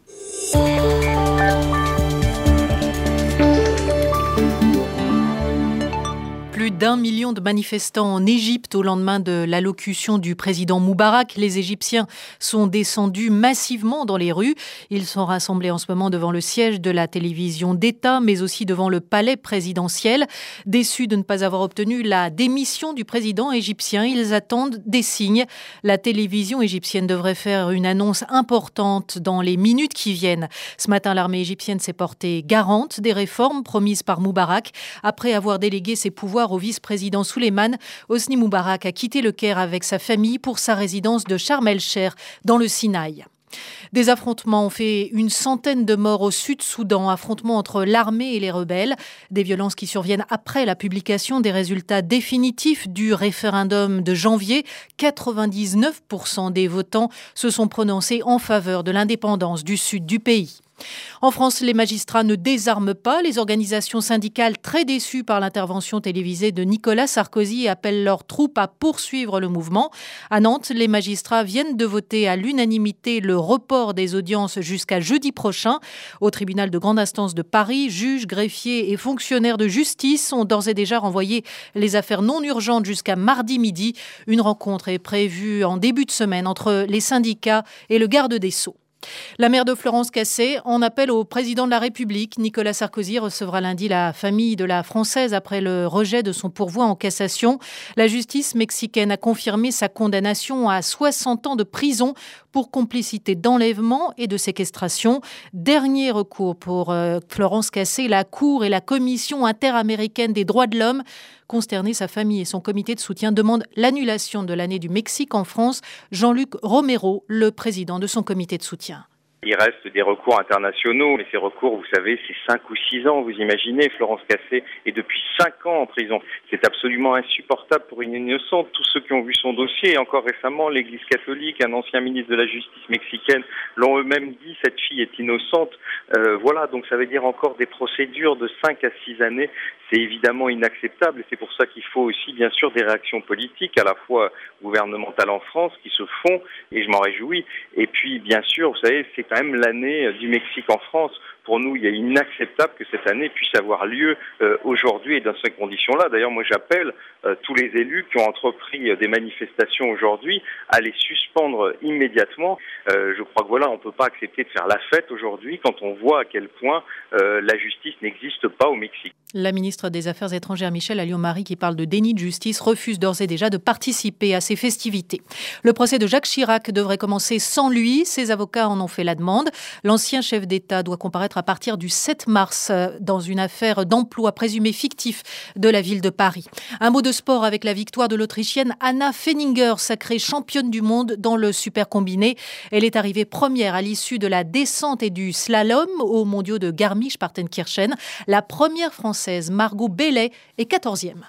Plus d'un million de manifestants en Égypte au lendemain de l'allocution du président Moubarak. Les Égyptiens sont descendus massivement dans les rues. Ils sont rassemblés en ce moment devant le siège de la télévision d'État, mais aussi devant le palais présidentiel. Déçus de ne pas avoir obtenu la démission du président égyptien, ils attendent des signes. La télévision égyptienne devrait faire une annonce importante dans les minutes qui viennent. Ce matin, l'armée égyptienne s'est portée garante des réformes promises par Moubarak après avoir délégué ses pouvoirs au vice-président Souleymane. Hosni Moubarak a quitté le Caire avec sa famille pour sa résidence de Sharm el-Sheikh dans le Sinaï. Des affrontements ont fait une centaine de morts au Sud-Soudan, affrontements entre l'armée et les rebelles. Des violences qui surviennent après la publication des résultats définitifs du référendum de janvier. quatre-vingt-dix-neuf pour cent des votants se sont prononcés en faveur de l'indépendance du sud du pays. En France, les magistrats ne désarment pas. Les organisations syndicales, très déçues par l'intervention télévisée de Nicolas Sarkozy, appellent leurs troupes à poursuivre le mouvement. À Nantes, les magistrats viennent de voter à l'unanimité le report des audiences jusqu'à jeudi prochain. Au tribunal de grande instance de Paris, juges, greffiers et fonctionnaires de justice ont d'ores et déjà renvoyé les affaires non urgentes jusqu'à mardi midi. Une rencontre est prévue en début de semaine entre les syndicats et le garde des Sceaux. La maire de Florence Cassé en appelle au président de la République. Nicolas Sarkozy recevra lundi la famille de la Française après le rejet de son pourvoi en cassation. La justice mexicaine a confirmé sa condamnation à soixante ans de prison pour complicité d'enlèvement et de séquestration. Dernier recours pour euh, Florence Cassé. La Cour et la Commission interaméricaine des droits de l'homme, consternés, sa famille et son comité de soutien demandent l'annulation de l'année du Mexique en France. Jean-Luc Romero, le président de son comité de soutien. Il reste des recours internationaux, mais ces recours, vous savez, c'est cinq ou six ans. Vous imaginez, Florence Cassé est depuis cinq ans en prison. C'est absolument insupportable pour une innocente. Tous ceux qui ont vu son dossier, et encore récemment, l'Église catholique, un ancien ministre de la Justice mexicaine, l'ont eux-mêmes dit, cette fille est innocente. Euh, voilà, donc ça veut dire encore des procédures de cinq à six années. C'est évidemment inacceptable et c'est pour ça qu'il faut aussi, bien sûr, des réactions politiques, à la fois gouvernementales en France, qui se font, et je m'en réjouis. Et puis, bien sûr, vous savez, c'est quand même l'année du Mexique en France. Pour nous, il est inacceptable que cette année puisse avoir lieu euh, aujourd'hui et dans ces conditions-là. D'ailleurs, moi, j'appelle euh, tous les élus qui ont entrepris euh, des manifestations aujourd'hui à les suspendre immédiatement. Euh, je crois que voilà, on ne peut pas accepter de faire la fête aujourd'hui quand on voit à quel point euh, la justice n'existe pas au Mexique. La ministre des Affaires étrangères, Michèle Alliot-Marie, qui parle de déni de justice, refuse d'ores et déjà de participer à ces festivités. Le procès de Jacques Chirac devrait commencer sans lui. Ses avocats en ont fait la demande. L'ancien chef d'État doit comparaître à partir du sept mars dans une affaire d'emploi présumé fictif de la ville de Paris. Un mot de sport avec la victoire de l'Autrichienne Anna Feininger, sacrée championne du monde dans le super combiné. Elle est arrivée première à l'issue de la descente et du slalom aux mondiaux de Garmisch-Partenkirchen. La première française, Margot Bellet, est quatorzième.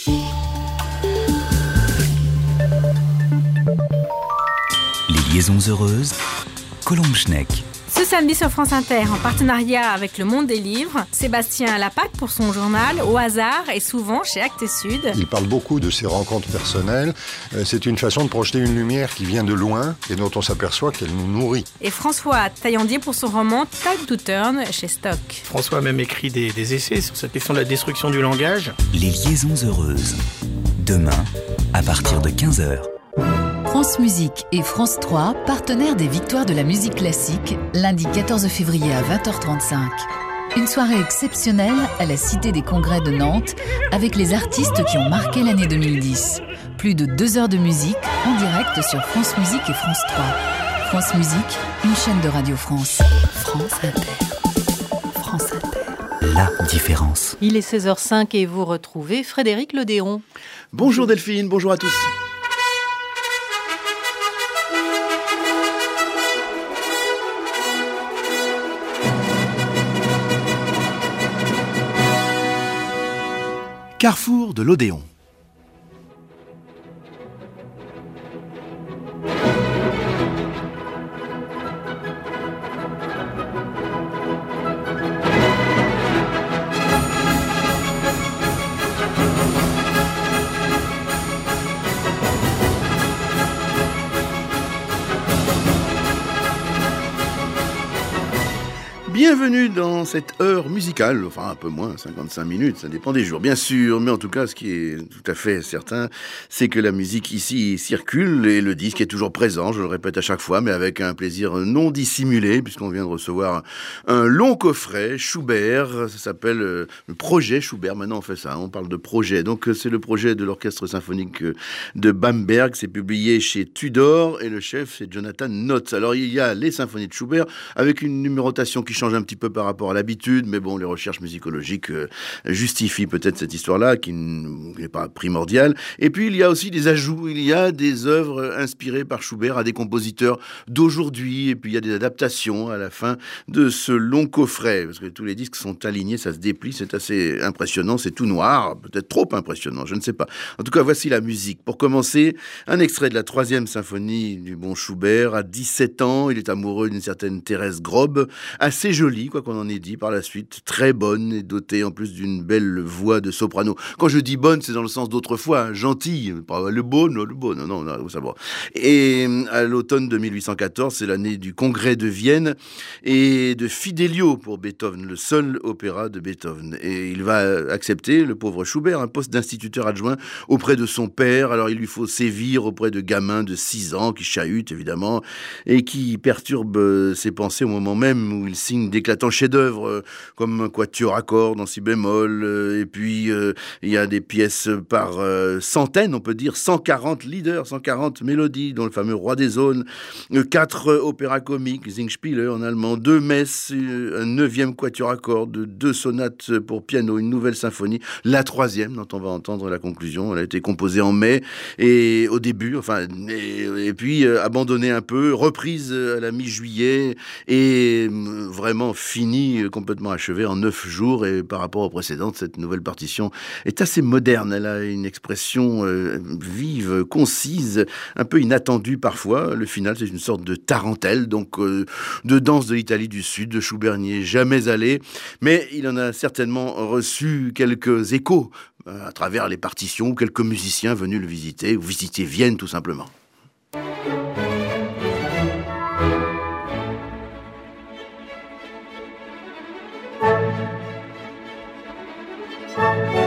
Les liaisons heureuses, Colombe Schneck. Ce samedi sur France Inter, en partenariat avec Le Monde des Livres, Sébastien Lapac pour son journal Au hasard et souvent chez Actes Sud. Il parle beaucoup de ses rencontres personnelles. C'est une façon de projeter une lumière qui vient de loin et dont on s'aperçoit qu'elle nous nourrit. Et François Taillandier pour son roman Time to Turn chez Stock. François a même écrit des, des essais sur cette question de la destruction du langage. Les liaisons heureuses. Demain, à partir de quinze heures. France Musique et France trois, partenaires des Victoires de la musique classique, lundi quatorze février à vingt heures trente-cinq. Une soirée exceptionnelle à la Cité des Congrès de Nantes, avec les artistes qui ont marqué l'année deux mille dix. Plus de deux heures de musique en direct sur France Musique et France trois. France Musique, une chaîne de Radio France. France Inter. France Inter. La différence. Il est seize heures cinq et vous retrouvez Frédéric Ledéon. Bonjour Delphine, bonjour à tous. Carrefour de l'Odéon. Bienvenue dans cette heure musicale, enfin un peu moins, cinquante-cinq minutes, ça dépend des jours bien sûr, mais en tout cas ce qui est tout à fait certain, c'est que la musique ici circule et le disque est toujours présent, je le répète à chaque fois, mais avec un plaisir non dissimulé, puisqu'on vient de recevoir un long coffret, Schubert, ça s'appelle euh, le projet Schubert, maintenant on fait ça, on parle de projet, donc c'est le projet de l'orchestre symphonique de Bamberg, c'est publié chez Tudor et le chef c'est Jonathan Notz. Alors il y a les symphonies de Schubert avec une numérotation qui change un petit peu par rapport à l'habitude, mais bon, les recherches musicologiques euh, justifient peut-être cette histoire-là, qui n'est pas primordiale. Et puis, il y a aussi des ajouts, il y a des œuvres inspirées par Schubert à des compositeurs d'aujourd'hui, et puis il y a des adaptations à la fin de ce long coffret, parce que tous les disques sont alignés, ça se déplie, c'est assez impressionnant, c'est tout noir, peut-être trop impressionnant, je ne sais pas. En tout cas, voici la musique. Pour commencer, un extrait de la troisième symphonie du bon Schubert. À dix-sept ans, il est amoureux d'une certaine Thérèse Grob, assez jolie, quoi qu'on en ait dit par la suite, très bonne et dotée en plus d'une belle voix de soprano. Quand je dis bonne, c'est dans le sens d'autrefois, hein, gentille, pas le beau, non, le beau, non, non, non, ça va. Et à l'automne de mille huit cent quatorze, c'est l'année du congrès de Vienne et de Fidelio pour Beethoven, le seul opéra de Beethoven. Et il va accepter, le pauvre Schubert, un poste d'instituteur adjoint auprès de son père. Alors il lui faut sévir auprès de gamins de six ans qui chahutent évidemment et qui perturbent ses pensées au moment même où il signe d'éclatants chefs-d'œuvre, euh, comme un quatuor à cordes en si bémol, euh, et puis euh, il y a des pièces par euh, centaines, on peut dire, cent quarante leaders, cent quarante mélodies, dont le fameux Roi des Zones, euh, quatre euh, opéras comiques, Singspiele en allemand, deux messes, euh, un neuvième quatuor à cordes, deux sonates pour piano, une nouvelle symphonie, la troisième, dont on va entendre la conclusion, elle a été composée en mai, et au début, enfin, et, et puis euh, abandonnée un peu, reprise à la mi-juillet, et euh, vraiment finie, complètement achevée en neuf jours, et par rapport aux précédentes, cette nouvelle partition est assez moderne, elle a une expression euh, vive, concise, un peu inattendue parfois, le final c'est une sorte de tarentelle, donc euh, de danse de l'Italie du Sud, de Schubert n'y est jamais allé, mais il en a certainement reçu quelques échos euh, à travers les partitions, ou quelques musiciens venus le visiter, ou visiter Vienne tout simplement. Thank you.